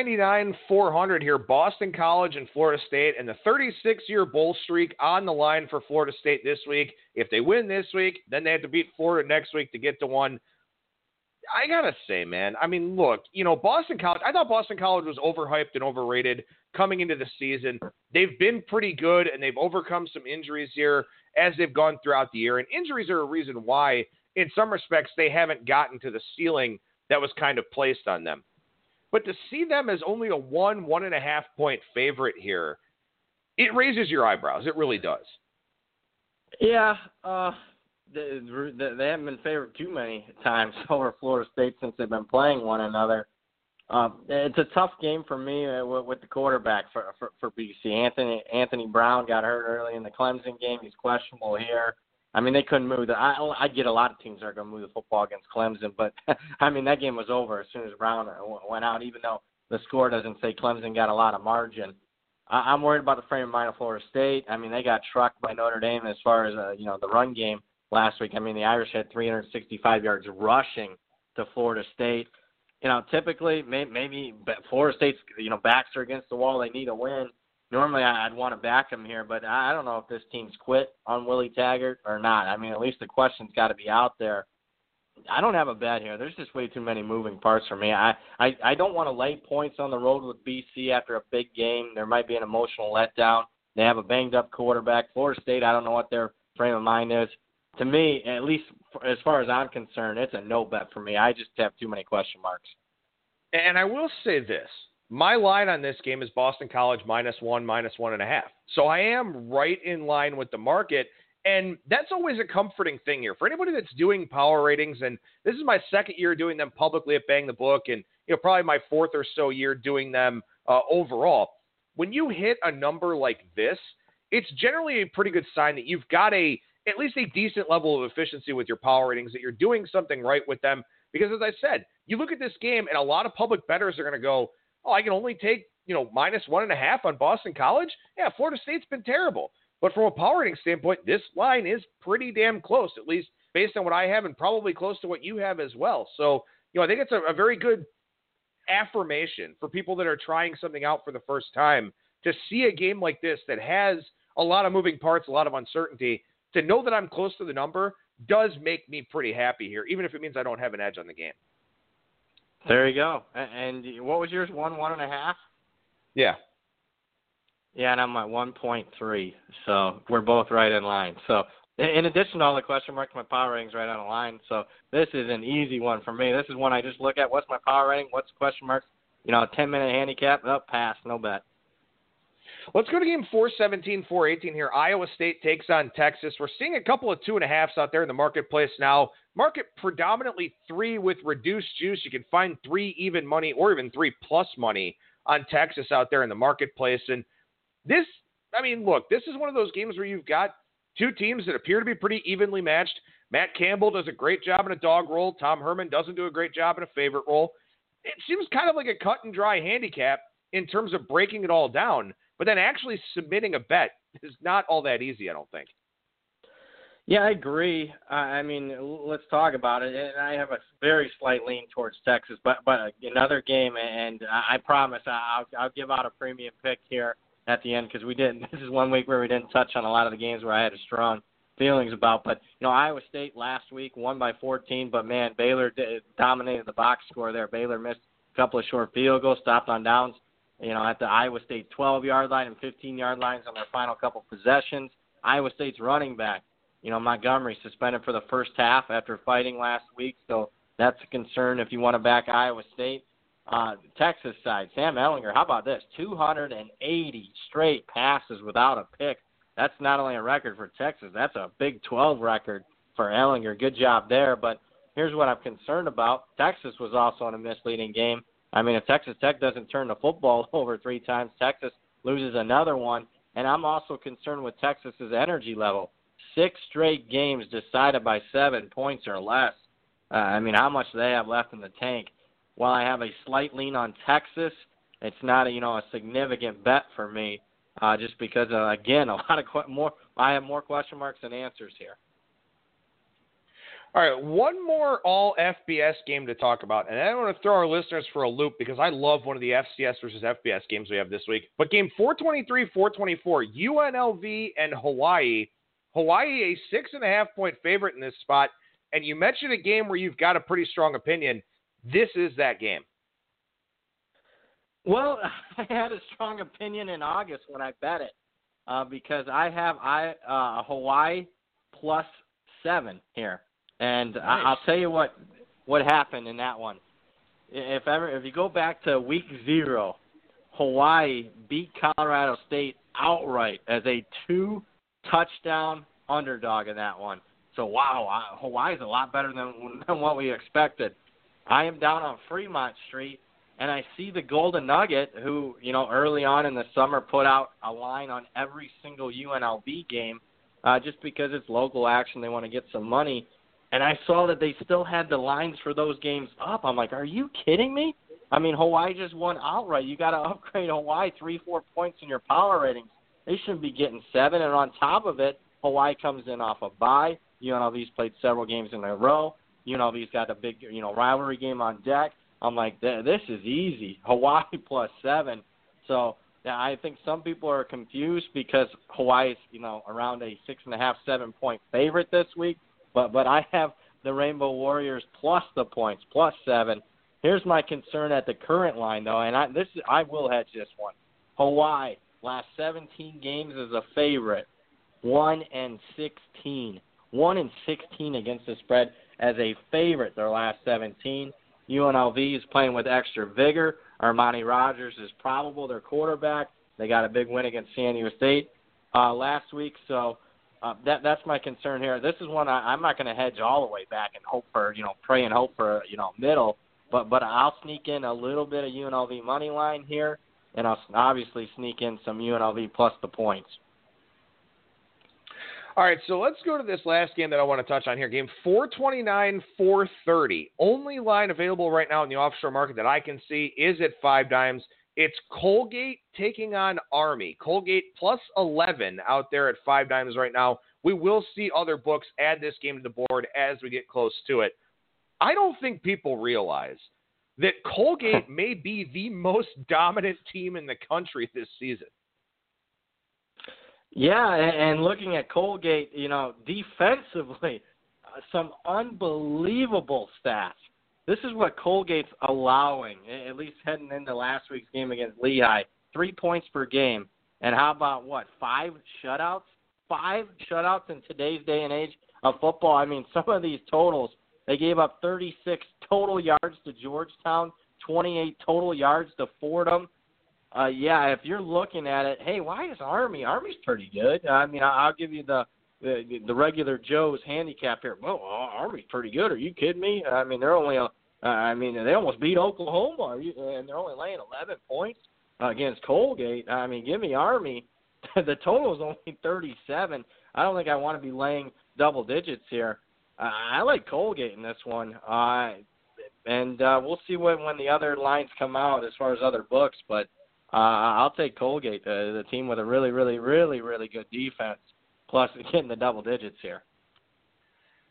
399-400 here. Boston College and Florida State, and the 36-year bowl streak on the line for Florida State this week. If they win this week, then they have to beat Florida next week to get to 1. I got to say, man, I mean, look, Boston College, I thought Boston College was overhyped and overrated coming into the season. They've been pretty good, and they've overcome some injuries here as they've gone throughout the year. And injuries are a reason why, in some respects, they haven't gotten to the ceiling that was kind of placed on them. But to see them as only a 1.5 point favorite here, it raises your eyebrows. It really does. Yeah, they haven't been favored too many times over Florida State since they've been playing one another. It's a tough game for me with the quarterback for BC. Anthony Brown got hurt early in the Clemson game. He's questionable here. I mean, they couldn't move. I get a lot of teams are going to move the football against Clemson, but, I mean, that game was over as soon as Brown went out, even though the score doesn't say Clemson got a lot of margin. I'm worried about the frame of mind of Florida State. I mean, they got trucked by Notre Dame as far as, the run game last week. I mean, the Irish had 365 yards rushing to Florida State. Typically, maybe Florida State's, backs are against the wall. They need a win. Normally, I'd want to back them here, but I don't know if this team's quit on Willie Taggart or not. I mean, at least the question's got to be out there. I don't have a bet here. There's just way too many moving parts for me. I don't want to lay points on the road with BC after a big game. There might be an emotional letdown. They have a banged-up quarterback. Florida State, I don't know what their frame of mind is. To me, at least as far as I'm concerned, it's a no bet for me. I just have too many question marks. And I will say this. My line on this game is Boston College -1, -1.5. So I am right in line with the market, and that's always a comforting thing here. For anybody that's doing power ratings, and this is my second year doing them publicly at Bang the Book, and probably my 4th or so year doing them overall. When you hit a number like this, it's generally a pretty good sign that you've got at least a decent level of efficiency with your power ratings, that you're doing something right with them. Because as I said, you look at this game, and a lot of public bettors are going to go, oh, I can only take, -1.5 on Boston College? Yeah, Florida State's been terrible. But from a power rating standpoint, this line is pretty damn close, at least based on what I have and probably close to what you have as well. So, I think it's a very good affirmation for people that are trying something out for the first time to see a game like this that has a lot of moving parts, a lot of uncertainty. To know that I'm close to the number does make me pretty happy here, even if it means I don't have an edge on the game. There you go. And what was yours, 1.5? Yeah. Yeah, and I'm at 1.3, so we're both right in line. So in addition to all the question marks, my power rating's right on the line. So this is an easy one for me. This is one I just look at. What's my power rating? What's the question marks? A 10-minute handicap? Oh, pass, no bet. Let's go to game 417-418 here. Iowa State takes on Texas. We're seeing a couple of 2.5s out there in the marketplace now. Market predominantly 3 with reduced juice. You can find 3 even money or even 3+ money on Texas out there in the marketplace. And this is one of those games where you've got 2 teams that appear to be pretty evenly matched. Matt Campbell does a great job in a dog role. Tom Herman doesn't do a great job in a favorite role. It seems kind of like a cut and dry handicap in terms of breaking it all down. But then actually submitting a bet is not all that easy, I don't think. Yeah, I agree. I mean, let's talk about it. And I have a very slight lean towards Texas, but another game, and I promise I'll give out a premium pick here at the end because we didn't. This is one week where we didn't touch on a lot of the games where I had a strong feelings about. But Iowa State last week won by 14, but man, Baylor dominated the box score there. Baylor missed a couple of short field goals, stopped on downs, at the Iowa State 12-yard line and 15-yard lines on their final couple possessions. Iowa State's running back, Montgomery suspended for the first half after fighting last week, so that's a concern if you want to back Iowa State. Texas side, Sam Ehlinger, how about this? 280 straight passes without a pick. That's not only a record for Texas, that's a Big 12 record for Ehlinger. Good job there, but here's what I'm concerned about. Texas was also in a misleading game. I mean, if Texas Tech doesn't turn the football over 3 times, Texas loses another one, and I'm also concerned with Texas's energy level. 6 straight games decided by 7 points or less. How much do they have left in the tank? While I have a slight lean on Texas, it's not a significant bet for me, just because again I have more question marks than answers here. All right, one more all FBS game to talk about, and I want to throw our listeners for a loop because I love one of the FCS versus FBS games we have this week. But game 423-424, UNLV and Hawaii. Hawaii, a 6.5-point favorite in this spot. And you mentioned a game where you've got a pretty strong opinion. This is that game. Well, I had a strong opinion in August when I bet it because I have Hawaii +7 here. And nice. I'll tell you what happened in that one. If you go back to week 0, Hawaii beat Colorado State outright as a 2-touchdown underdog in that one. So, wow, Hawaii's a lot better than what we expected. I am down on Fremont Street, and I see the Golden Nugget, who, early on in the summer put out a line on every single UNLV game just because it's local action. They want to get some money. And I saw that they still had the lines for those games up. I'm like, are you kidding me? Hawaii just won outright. You got to upgrade Hawaii 3-4 points in your power ratings. They shouldn't be getting 7. And on top of it, Hawaii comes in off a bye. UNLV's played several games in a row. UNLV's got a big, rivalry game on deck. I'm like, this is easy. Hawaii +7. So I think some people are confused because Hawaii's, around a 6.5, 7-point favorite this week. But I have the Rainbow Warriors plus the points, +7. Here's my concern at the current line, though, and I will hedge this one. Hawaii, last 17 games as a favorite, 1-16. 1-16 against the spread as a favorite their last 17. UNLV is playing with extra vigor. Armani Rogers is probable their quarterback. They got a big win against San Diego State last week, so that's my concern here. This is one I'm not going to hedge all the way back and hope for, pray and hope for, middle. But I'll sneak in a little bit of UNLV money line here, and I'll obviously sneak in some UNLV plus the points. All right, so let's go to this last game that I want to touch on here. Game 429-430. Only line available right now in the offshore market that I can see is at 5 dimes. It's Colgate taking on Army. Colgate +11 out there at 5 dimes right now. We will see other books add this game to the board as we get close to it. I don't think people realize that Colgate may be the most dominant team in the country this season. Yeah, and looking at Colgate, defensively, some unbelievable stats. This is what Colgate's allowing, at least heading into last week's game against Lehigh. 3 points per game. And how about 5 shutouts? 5 shutouts in today's day and age of football. Some of these totals, they gave up 36 total yards to Georgetown, 28 total yards to Fordham. If you're looking at it, hey, why is Army? Army's pretty good. I'll give you the regular Joe's handicap here. Well, Army's pretty good. Are you kidding me? They're only they almost beat Oklahoma, and they're only laying 11 points against Colgate. Give me Army. The total is only 37. I don't think I want to be laying double digits here. I like Colgate in this one, and we'll see when the other lines come out as far as other books, but I'll take Colgate, the team with a really, really, really, really good defense, plus getting the double digits here.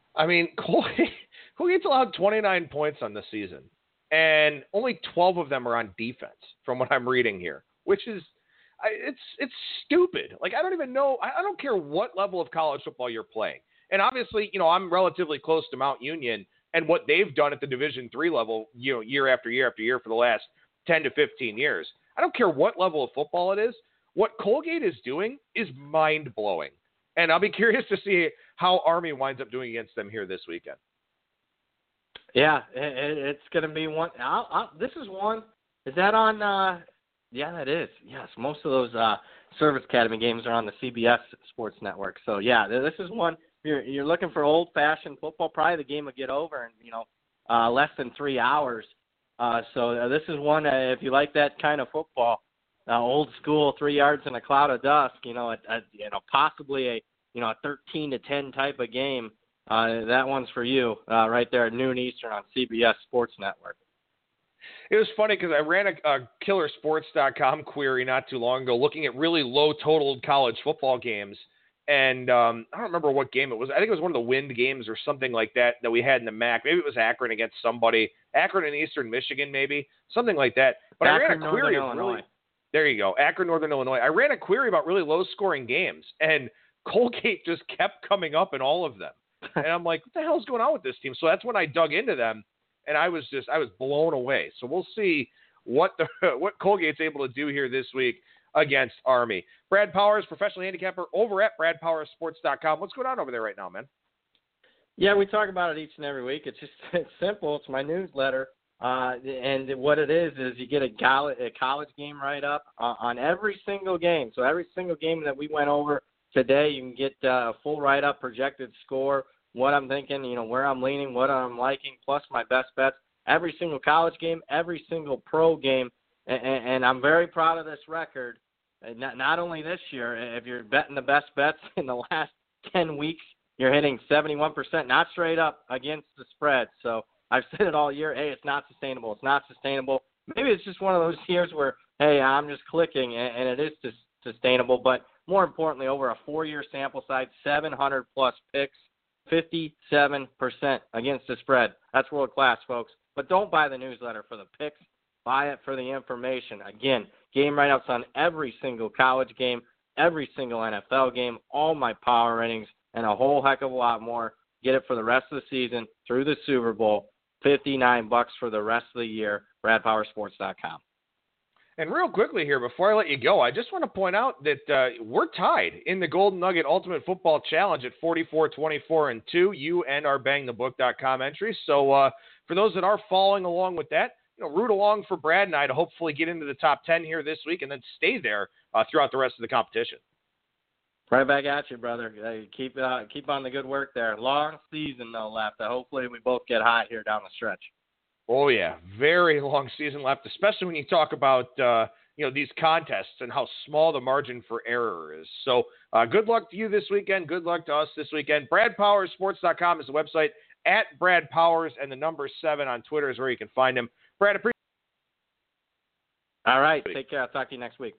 I mean, Colgate's allowed 29 points on the season, and only 12 of them are on defense, from what I'm reading here, which is it's stupid. Like, I don't even know. I don't care what level of college football you're playing. And obviously, I'm relatively close to Mount Union and what they've done at the Division III level, year after year after year for the last 10 to 15 years. I don't care what level of football it is. What Colgate is doing is mind-blowing. And I'll be curious to see how Army winds up doing against them here this weekend. Yeah, it's going to be one. This is one. Is that on? Yeah, that is. Yes, most of those Service Academy games are on the CBS Sports Network. So, yeah, this is one. You're looking for old-fashioned football. Probably the game will get over in, less than 3 hours. So this is one, if you like that kind of football, old school, 3 yards in a cloud of dust, possibly a 13-10 type of game. That one's for you right there at noon Eastern on CBS Sports Network. It was funny because I ran a killersports.com query not too long ago looking at really low-totaled college football games. And I don't remember what game it was. I think it was one of the Wind games or something like that we had in the MAC. Maybe it was Akron against somebody. Akron and Eastern Michigan, maybe. Something like that. But Akron, I ran a query of really – there you go. Akron, Northern Illinois. I ran a query about really low-scoring games, and Colgate just kept coming up in all of them. And I'm like, what the hell's going on with this team? So that's when I dug into them, and I was blown away. So we'll see what Colgate's able to do here this week against Army. Brad Powers, professional handicapper over at bradpowersports.com. What's going on over there right now, man? Yeah, we talk about it each and every week. It's simple. It's my newsletter. And what it is you get a college game write-up on every single game. So every single game that we went over today, you can get a full write-up, projected score, what I'm thinking, where I'm leaning, what I'm liking, plus my best bets. Every single college game, every single pro game. And I'm very proud of this record. Not only this year, if you're betting the best bets in the last 10 weeks, you're hitting 71%, not straight up against the spread. So I've said it all year, hey, it's not sustainable. It's not sustainable. Maybe it's just one of those years where, hey, I'm just clicking, and it is sustainable. But more importantly, over a 4-year sample size, 700-plus picks, 57% against the spread. That's world-class, folks. But don't buy the newsletter for the picks. Buy it for the information. Again, game write-ups on every single college game, every single NFL game, all my power ratings, and a whole heck of a lot more. Get it for the rest of the season through the Super Bowl. $59 for the rest of the year. BradPowerSports.com. And real quickly here, before I let you go, I just want to point out that we're tied in the Golden Nugget Ultimate Football Challenge at 44-24-2. You and our BangTheBook.com entries. So for those that are following along with that, root along for Brad and I to hopefully get into the top 10 here this week and then stay there throughout the rest of the competition. Right back at you, brother. Keep on the good work there. Long season, though, left. Hopefully we both get hot here down the stretch. Oh, yeah. Very long season left, especially when you talk about, these contests and how small the margin for error is. So good luck to you this weekend. Good luck to us this weekend. BradPowerSports.com is the website. At Brad Powers and the number 7 on Twitter is where you can find him. Brad, appreciate it. All right. Take care. I'll talk to you next week.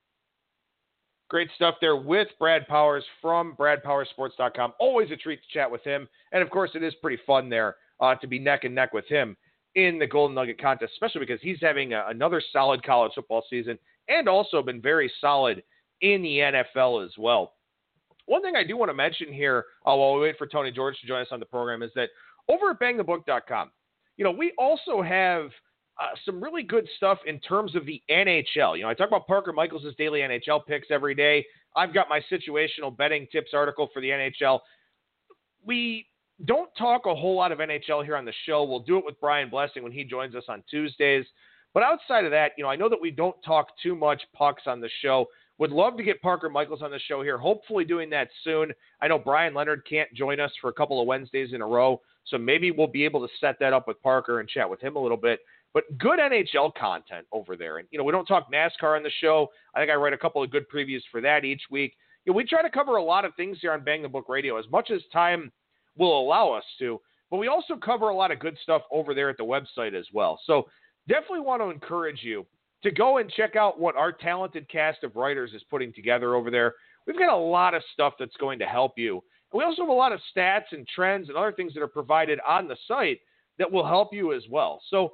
Great stuff there with Brad Powers from BradPowerSports.com. Always a treat to chat with him. And, of course, it is pretty fun there to be neck and neck with him in the Golden Nugget contest, especially because he's having another solid college football season and also been very solid in the NFL as well. One thing I do want to mention here while we wait for Tony George to join us on the program is that over at BangTheBook.com, we also have some really good stuff in terms of the NHL. I talk about Parker Michaels' daily NHL picks every day. I've got my situational betting tips article for the NHL. We don't talk a whole lot of NHL here on the show. We'll do it with Brian Blessing when he joins us on Tuesdays. But outside of that, I know that we don't talk too much pucks on the show. Would love to get Parker Michaels on the show here, hopefully doing that soon. I know Brian Leonard can't join us for a couple of Wednesdays in a row, so maybe we'll be able to set that up with Parker and chat with him a little bit. But good NHL content over there. And, we don't talk NASCAR on the show. I think I write a couple of good previews for that each week. We try to cover a lot of things here on Bang the Book Radio as much as time will allow us to. But we also cover a lot of good stuff over there at the website as well. So definitely want to encourage you to go and check out what our talented cast of writers is putting together over there. we've got a lot of stuff that's going to help you. And we also have a lot of stats and trends and other things that are provided on the site that will help you as well. So,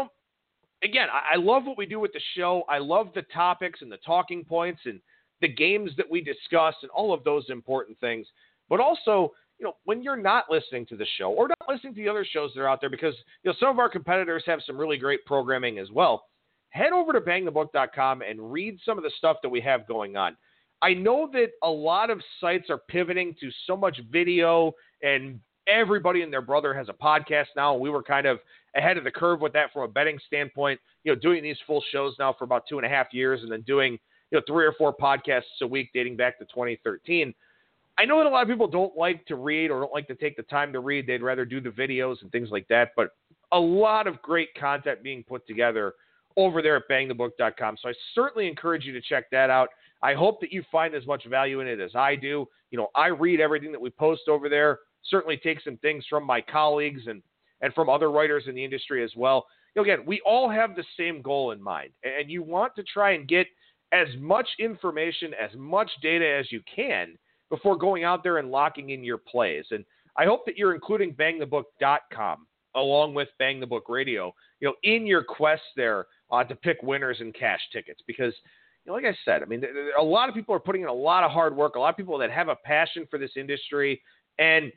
again, I love what we do with the show. I love the topics and the talking points and the games that we discuss and all of those important things. But also, when you're not listening to the show or not listening to the other shows that are out there, because some of our competitors have some really great programming as well, head over to bangthebook.com and read some of the stuff that we have going on. I know that a lot of sites are pivoting to so much video, and everybody and their brother has a podcast now. We were kind of ahead of the curve with that from a betting standpoint, doing these full shows now for about 2.5 years and then doing 3 or 4 podcasts a week dating back to 2013. I know that a lot of people don't like to read or don't like to take the time to read. They'd rather do the videos and things like that, but a lot of great content being put together over there at bangthebook.com. So I certainly encourage you to check that out. I hope that you find as much value in it as I do. I read everything that we post over there, certainly take some things from my colleagues and from other writers in the industry as well. Again, we all have the same goal in mind, and you want to try and get as much information, as much data as you can before going out there and locking in your plays. And I hope that you're including bangthebook.com along with Bang the Book Radio, in your quest there to pick winners and cash tickets. Because, like I said, a lot of people are putting in a lot of hard work, a lot of people that have a passion for this industry. And,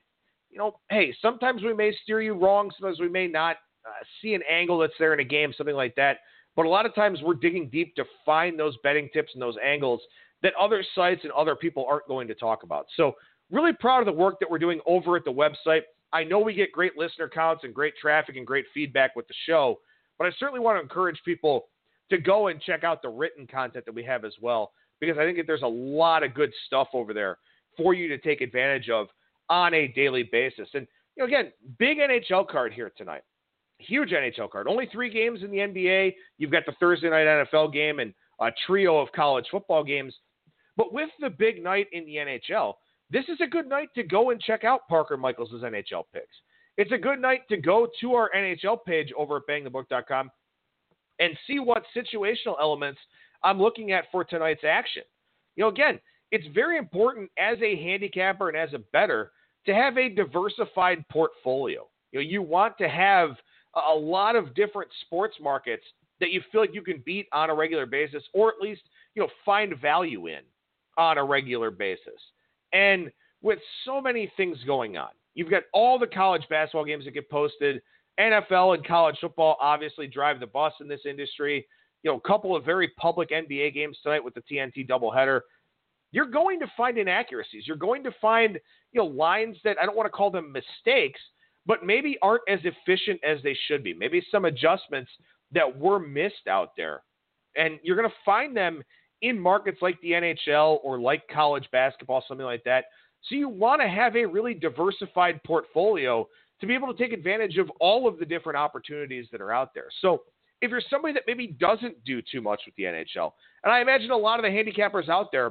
hey, sometimes we may steer you wrong. Sometimes we may not see an angle that's there in a game, something like that. But a lot of times we're digging deep to find those betting tips and those angles that other sites and other people aren't going to talk about. So really proud of the work that we're doing over at the website. I know we get great listener counts and great traffic and great feedback with the show, but I certainly want to encourage people to go and check out the written content that we have as well, because I think that there's a lot of good stuff over there for you to take advantage of on a daily basis. And, again, big NHL card here tonight. Huge NHL card. Only 3 games in the NBA. You've got the Thursday night NFL game and a trio of college football games. But with the big night in the NHL, this is a good night to go and check out Parker Michaels' NHL picks. It's a good night to go to our NHL page over at bangthebook.com and see what situational elements I'm looking at for tonight's action. Again, it's very important as a handicapper and as a bettor to have a diversified portfolio. You want to have a lot of different sports markets that you feel like you can beat on a regular basis, or at least, find value in on a regular basis. And with so many things going on, you've got all the college basketball games that get posted. NFL and college football obviously drive the bus in this industry. A couple of very public NBA games tonight with the TNT doubleheader. You're going to find inaccuracies. You're going to find, lines that I don't want to call them mistakes, but maybe aren't as efficient as they should be. Maybe some adjustments that were missed out there. And you're going to find them in markets like the NHL or like college basketball, something like that. So you want to have a really diversified portfolio to be able to take advantage of all of the different opportunities that are out there. So if you're somebody that maybe doesn't do too much with the NHL, and I imagine a lot of the handicappers out there,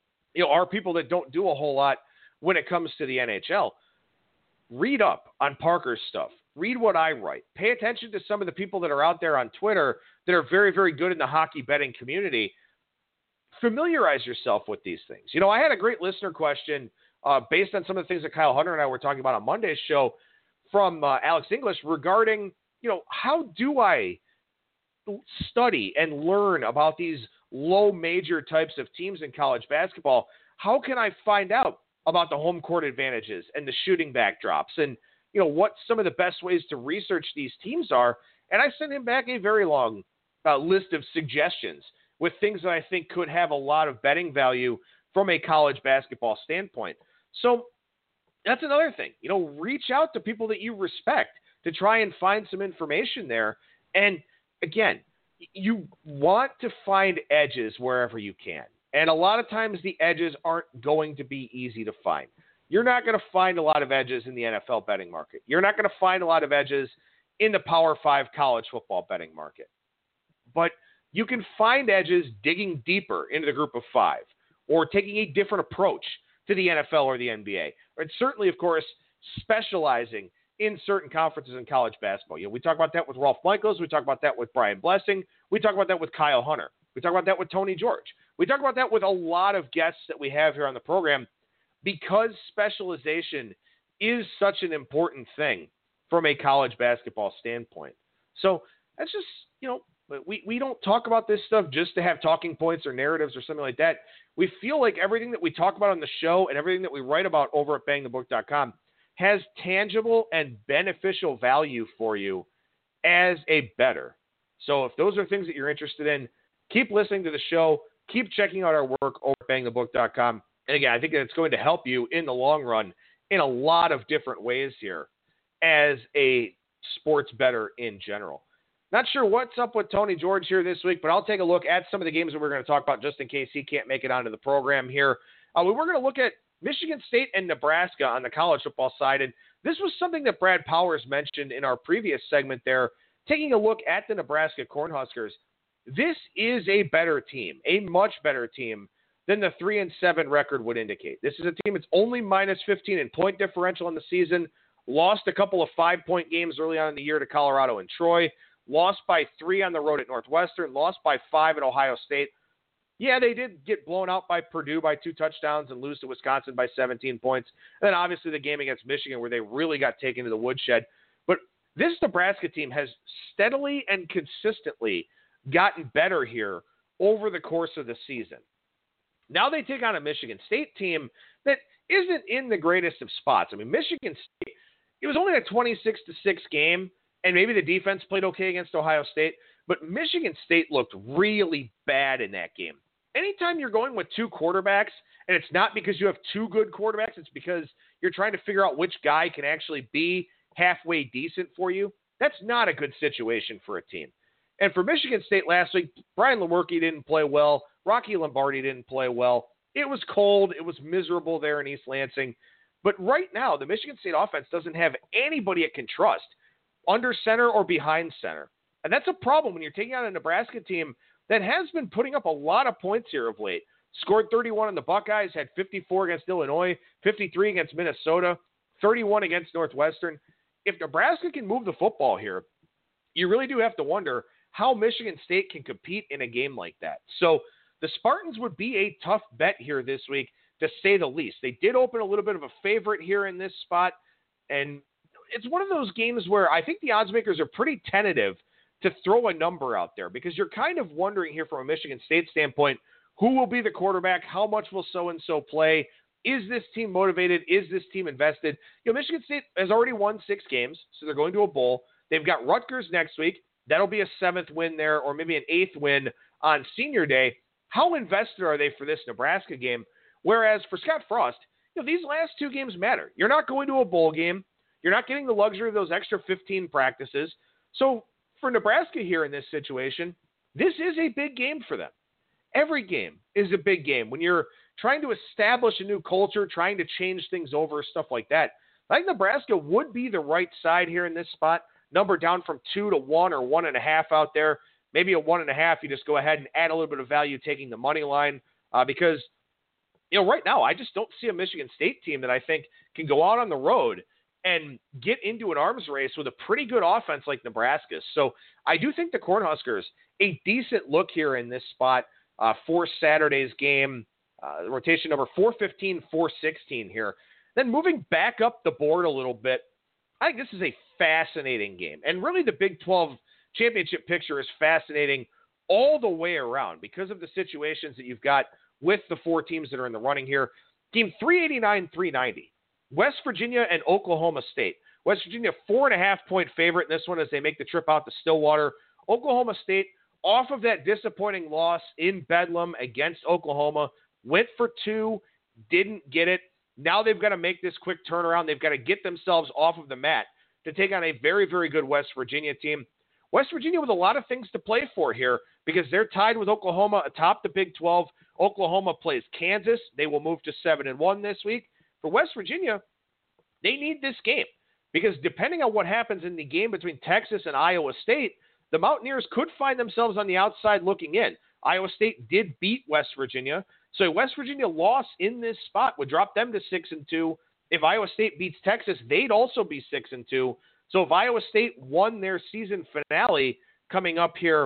are people that don't do a whole lot when it comes to the NHL, read up on Parker's stuff. Read what I write. Pay attention to some of the people that are out there on Twitter that are very, very good in the hockey betting community. Familiarize yourself with these things. I had a great listener question based on some of the things that Kyle Hunter and I were talking about on Monday's show from Alex English regarding, how do I study and learn about these low major types of teams in college basketball? How can I find out about the home court advantages and the shooting backdrops and, what some of the best ways to research these teams are? And I sent him back a very long list of suggestions with things that I think could have a lot of betting value from a college basketball standpoint. So that's another thing. Reach out to people that you respect to try and find some information there. And again, you want to find edges wherever you can. And a lot of times the edges aren't going to be easy to find. You're not going to find a lot of edges in the NFL betting market. You're not going to find a lot of edges in the Power 5 college football betting market. But you can find edges digging deeper into the group of 5 or taking a different approach to the NFL or the NBA. And certainly, of course, specializing in certain conferences in college basketball. We talk about that with Rolf Michaels. We talk about that with Brian Blessing. We talk about that with Kyle Hunter. We talk about that with Tony George. We talk about that with a lot of guests that we have here on the program because specialization is such an important thing from a college basketball standpoint. So that's just, we don't talk about this stuff just to have talking points or narratives or something like that. We feel like everything that we talk about on the show and everything that we write about over at bangthebook.com has tangible and beneficial value for you as a bettor. So if those are things that you're interested in, keep listening to the show. Keep checking out our work over at bangthebook.com. And again, I think that it's going to help you in the long run in a lot of different ways here as a sports bettor in general. Not sure what's up with Tony George here this week, but I'll take a look at some of the games that we're going to talk about just in case he can't make it onto the program here. We're going to look at Michigan State and Nebraska on the college football side. And this was something that Brad Powers mentioned in our previous segment there, taking a look at the Nebraska Cornhuskers. This is a better team, a much better team than the 3-7 record would indicate. This is a team that's only minus 15 in point differential in the season, lost a couple of 5-point games early on in the year to Colorado and Troy, lost by 3 on the road at Northwestern, lost by 5 at Ohio State. Yeah, they did get blown out by Purdue by 2 touchdowns and lose to Wisconsin by 17 points. And then obviously the game against Michigan where they really got taken to the woodshed. But this Nebraska team has steadily and consistently gotten better here over the course of the season. Now they take on a Michigan State team that isn't in the greatest of spots. I mean, Michigan State, it was only a 26-6 game, and maybe the defense played okay against Ohio State, but Michigan State looked really bad in that game. Anytime you're going with 2 quarterbacks, and it's not because you have 2 good quarterbacks, it's because you're trying to figure out which guy can actually be halfway decent for you, that's not a good situation for a team. And for Michigan State last week, Brian Lewerke didn't play well. Rocky Lombardi didn't play well. It was cold. It was miserable there in East Lansing. But right now, the Michigan State offense doesn't have anybody it can trust under center or behind center. And that's a problem when you're taking on a Nebraska team that has been putting up a lot of points here of late. Scored 31 on the Buckeyes, had 54 against Illinois, 53 against Minnesota, 31 against Northwestern. If Nebraska can move the football here, you really do have to wonder how Michigan State can compete in a game like that. So the Spartans would be a tough bet here this week, to say the least. They did open a little bit of a favorite here in this spot, and it's one of those games where I think the odds makers are pretty tentative to throw a number out there because you're kind of wondering here from a Michigan State standpoint, who will be the quarterback? How much will so-and-so play? Is this team motivated? Is this team invested? Michigan State has already won 6 games, so they're going to a bowl. They've got Rutgers next week. That'll be a 7th win there, or maybe an 8th win on Senior Day. How invested are they for this Nebraska game? Whereas for Scott Frost, these last 2 games matter. You're not going to a bowl game. You're not getting the luxury of those extra 15 practices. So for Nebraska here in this situation, this is a big game for them. Every game is a big game. When you're trying to establish a new culture, trying to change things over, stuff like that, I think Nebraska would be the right side here in this spot. Number down from 2 to 1 or 1.5 out there. Maybe a 1.5, you just go ahead and add a little bit of value taking the money line because, right now I just don't see a Michigan State team that I think can go out on the road and get into an arms race with a pretty good offense like Nebraska. So I do think the Cornhuskers, a decent look here in this spot for Saturday's game, rotation number 415, 416 here. Then moving back up the board a little bit, I think this is a fascinating game. And really the Big 12 championship picture is fascinating all the way around because of the situations that you've got with the 4 teams that are in the running here. Team 389-390, West Virginia and Oklahoma State. West Virginia, 4.5-point favorite in this one as they make the trip out to Stillwater. Oklahoma State, off of that disappointing loss in Bedlam against Oklahoma, went for 2, didn't get it. Now they've got to make this quick turnaround. They've got to get themselves off of the mat to take on a very, very good West Virginia team. West Virginia with a lot of things to play for here because they're tied with Oklahoma atop the Big 12. Oklahoma plays Kansas. They will move to 7-1 this week. For West Virginia, they need this game because depending on what happens in the game between Texas and Iowa State, the Mountaineers could find themselves on the outside looking in. Iowa State did beat West Virginia. So a West Virginia loss in this spot would drop them to 6-2. If Iowa State beats Texas, they'd also be 6-2. So if Iowa State won their season finale coming up here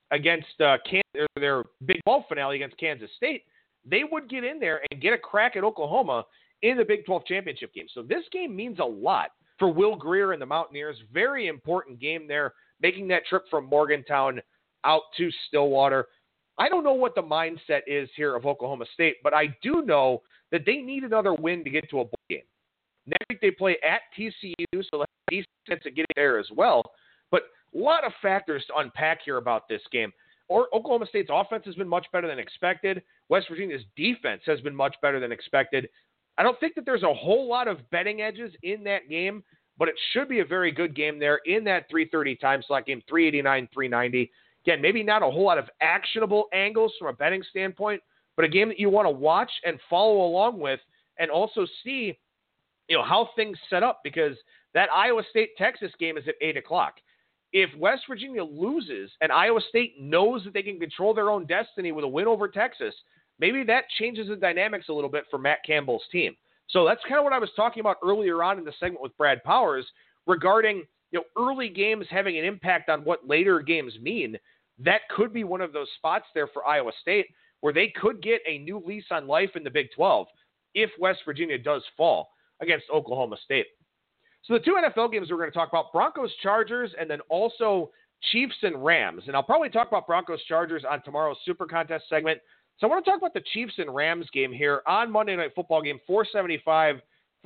against their Big 12 finale against Kansas State, they would get in there and get a crack at Oklahoma in the Big 12 championship game. So this game means a lot for Will Grier and the Mountaineers. Very important game there, making that trip from Morgantown out to Stillwater. I don't know what the mindset is here of Oklahoma State, but I do know that they need another win to get to a bowl game. Next week they play at TCU, so they'll have a decent chance of getting there as well. But a lot of factors to unpack here about this game. Oklahoma State's offense has been much better than expected. West Virginia's defense has been much better than expected. I don't think that there's a whole lot of betting edges in that game, but it should be a very good game there in that 3:30 time slot game, 389, 390. Again, maybe not a whole lot of actionable angles from a betting standpoint, but a game that you want to watch and follow along with and also see, how things set up, because that Iowa State-Texas game is at 8 o'clock. If West Virginia loses and Iowa State knows that they can control their own destiny with a win over Texas, maybe that changes the dynamics a little bit for Matt Campbell's team. So that's kind of what I was talking about earlier on in the segment with Brad Powers regarding early games having an impact on what later games mean. That could be one of those spots there for Iowa State where they could get a new lease on life in the Big 12 if West Virginia does fall against Oklahoma State. So the two NFL games we're going to talk about, Broncos-Chargers, and then also Chiefs and Rams. And I'll probably talk about Broncos-Chargers on tomorrow's Super Contest segment. So I want to talk about the Chiefs and Rams game here on Monday Night Football game 475-476.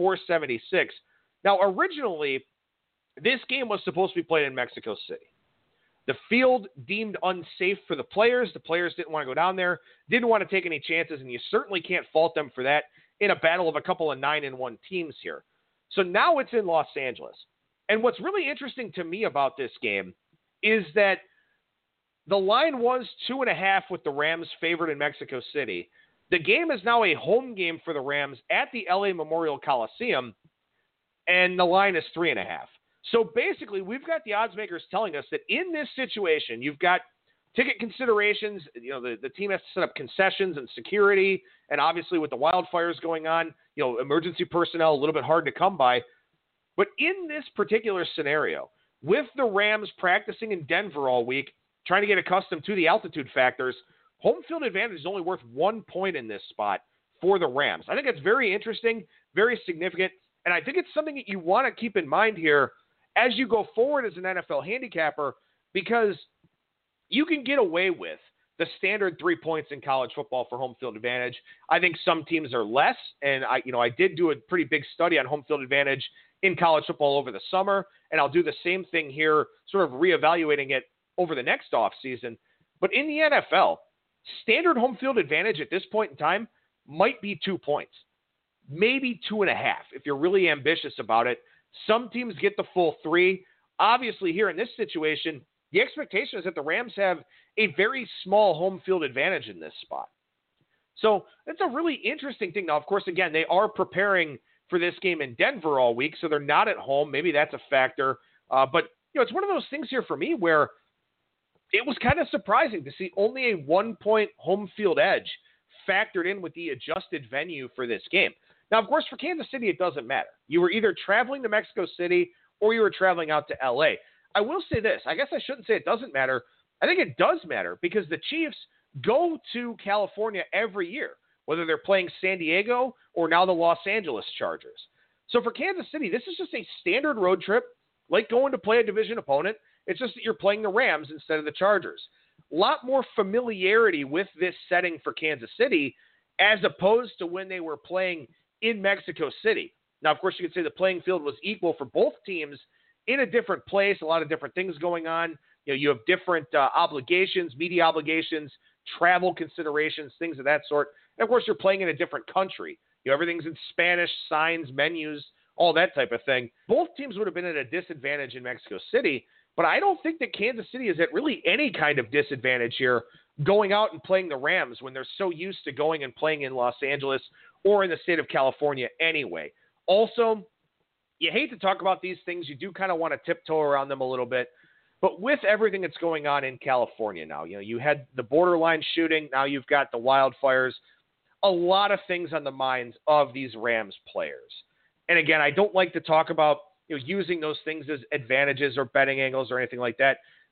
Now, originally, this game was supposed to be played in Mexico City. The field deemed unsafe for the players. The players didn't want to go down there, didn't want to take any chances, and you certainly can't fault them for that in a battle of a couple of 9-1 teams here. So now it's in Los Angeles. And what's really interesting to me about this game is that the line was 2.5 with the Rams favored in Mexico City. The game is now a home game for the Rams at the LA Memorial Coliseum, and the line is 3.5. So basically, we've got the odds makers telling us that in this situation, you've got ticket considerations. The team has to set up concessions and security, and obviously with the wildfires going on, emergency personnel a little bit hard to come by. But in this particular scenario, with the Rams practicing in Denver all week, trying to get accustomed to the altitude factors, home field advantage is only worth 1 point in this spot for the Rams. I think it's very interesting, very significant, and I think it's something that you want to keep in mind here as you go forward as an NFL handicapper, because you can get away with the standard 3 points in college football for home field advantage. I think some teams are less, and I did do a pretty big study on home field advantage in college football over the summer, and I'll do the same thing here, sort of reevaluating it over the next offseason. But in the NFL, standard home field advantage at this point in time might be 2 points, maybe 2.5 if you're really ambitious about it. Some teams get the full 3. Obviously, here in this situation, the expectation is that the Rams have a very small home field advantage in this spot. So that's a really interesting thing. Now, of course, again, they are preparing for this game in Denver all week, so they're not at home. Maybe that's a factor. But it's one of those things here for me where it was kind of surprising to see only a 1 point home field edge factored in with the adjusted venue for this game. Now, of course, for Kansas City, it doesn't matter. You were either traveling to Mexico City or you were traveling out to L.A. I will say this. I guess I shouldn't say it doesn't matter. I think it does matter because the Chiefs go to California every year, whether they're playing San Diego or now the Los Angeles Chargers. So for Kansas City, this is just a standard road trip, like going to play a division opponent. It's just that you're playing the Rams instead of the Chargers. A lot more familiarity with this setting for Kansas City as opposed to when they were playing in Mexico City. Now, of course, you could say the playing field was equal for both teams in a different place, a lot of different things going on. You have different obligations, media obligations, travel considerations, things of that sort. And, of course, you're playing in a different country. Everything's in Spanish, signs, menus, all that type of thing. Both teams would have been at a disadvantage in Mexico City, but I don't think that Kansas City is at really any kind of disadvantage here going out and playing the Rams when they're so used to going and playing in Los Angeles or in the state of California anyway. Also, you hate to talk about these things. You do kind of want to tiptoe around them a little bit. But with everything that's going on in California now, you had the borderline shooting. Now you've got the wildfires. A lot of things on the minds of these Rams players. And again, I don't like to talk about using those things as advantages or betting angles or anything like that.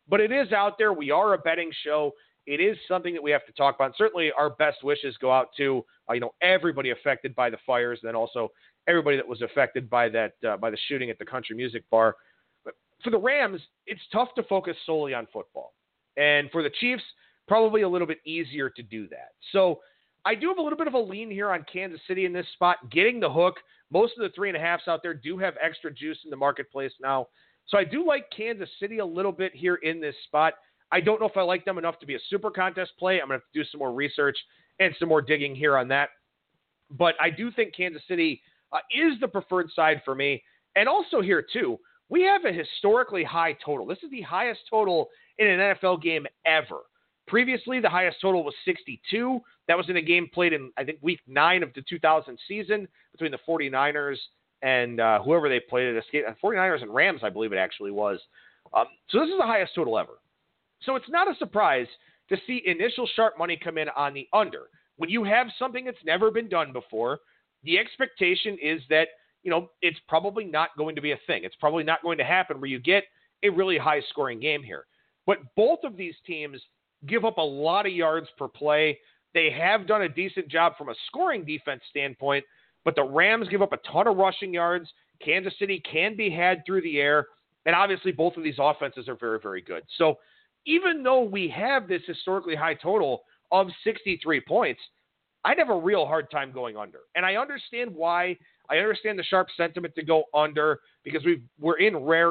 But it is out there. We are a betting show. It is something that we have to talk about. And certainly our best wishes go out to, everybody affected by the fires, and then also everybody that was affected by that, by the shooting at the country music bar. But for the Rams, it's tough to focus solely on football. And for the Chiefs, probably a little bit easier to do that. So I do have a little bit of a lean here on Kansas City in this spot, getting the hook. Most of the 3.5s out there do have extra juice in the marketplace now. So I do like Kansas City a little bit here in this spot. I don't know if I like them enough to be a super contest play. I'm going to have to do some more research and some more digging here on that. But I do think Kansas City is the preferred side for me. And also here, too, we have a historically high total. This is the highest total in an NFL game ever. Previously, the highest total was 62. That was in a game played in, I think, week 9 of the 2000 season between the 49ers and whoever they played at 49ers and Rams, I believe it actually was. So this is the highest total ever. So it's not a surprise to see initial sharp money come in on the under. When you have something that's never been done before, the expectation is that, it's probably not going to be a thing. It's probably not going to happen where you get a really high-scoring game here. But both of these teams give up a lot of yards per play. They have done a decent job from a scoring defense standpoint, but the Rams give up a ton of rushing yards. Kansas City can be had through the air, and obviously both of these offenses are very, very good. So even though we have this historically high total of 63 points, I'd have a real hard time going under. And I understand why. I understand the sharp sentiment to go under because we're in rare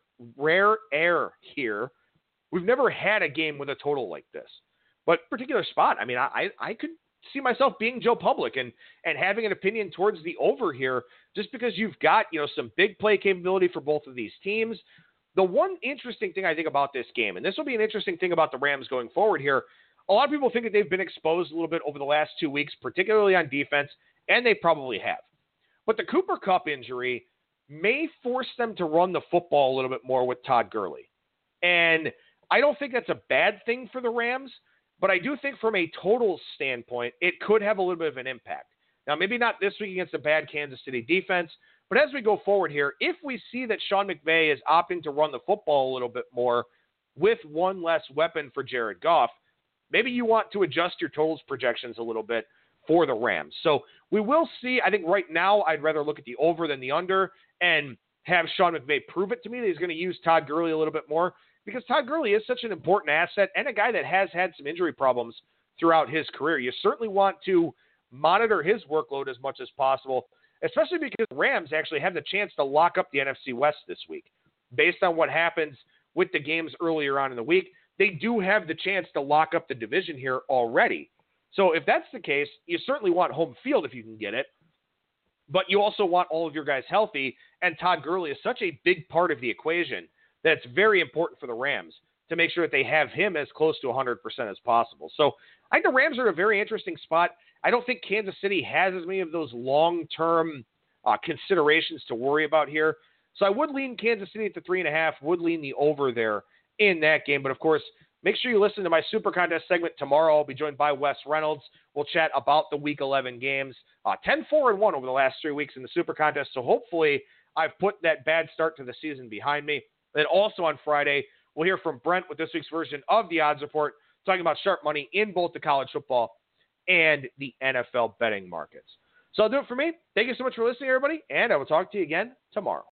air here. We've never had a game with a total like this. But particular spot, I could see myself being Joe Public and having an opinion towards the over here just because you've got, some big play capability for both of these teams. The one interesting thing I think about this game, and this will be an interesting thing about the Rams going forward here, a lot of people think that they've been exposed a little bit over the last 2 weeks, particularly on defense, and they probably have. But the Cooper Kupp injury may force them to run the football a little bit more with Todd Gurley. And I don't think that's a bad thing for the Rams, but I do think from a total standpoint, it could have a little bit of an impact. Now, maybe not this week against a bad Kansas City defense, but as we go forward here, if we see that Sean McVay is opting to run the football a little bit more with one less weapon for Jared Goff, maybe you want to adjust your totals projections a little bit for the Rams. So we will see. I think right now I'd rather look at the over than the under and have Sean McVay prove it to me that he's going to use Todd Gurley a little bit more because Todd Gurley is such an important asset and a guy that has had some injury problems throughout his career. You certainly want to monitor his workload as much as possible, especially because the Rams actually have the chance to lock up the NFC West this week. Based on what happens with the games earlier on in the week, they do have the chance to lock up the division here already. So if that's the case, you certainly want home field if you can get it, but you also want all of your guys healthy, and Todd Gurley is such a big part of the equation that it's very important for the Rams to make sure that they have him as close to 100% as possible. So I think the Rams are in a very interesting spot. I don't think Kansas City has as many of those long-term considerations to worry about here. So I would lean Kansas City at the 3.5, would lean the over there in that game. But, of course, make sure you listen to my Super Contest segment tomorrow. I'll be joined by Wes Reynolds. We'll chat about the Week 11 games. 10-4-1 over the last 3 weeks in the Super Contest. So hopefully I've put that bad start to the season behind me. Then also on Friday, we'll hear from Brent with this week's version of the Odds Report, talking about sharp money in both the college football and the NFL betting markets. So I'll do it for me. Thank you so much for listening, everybody, and I will talk to you again tomorrow.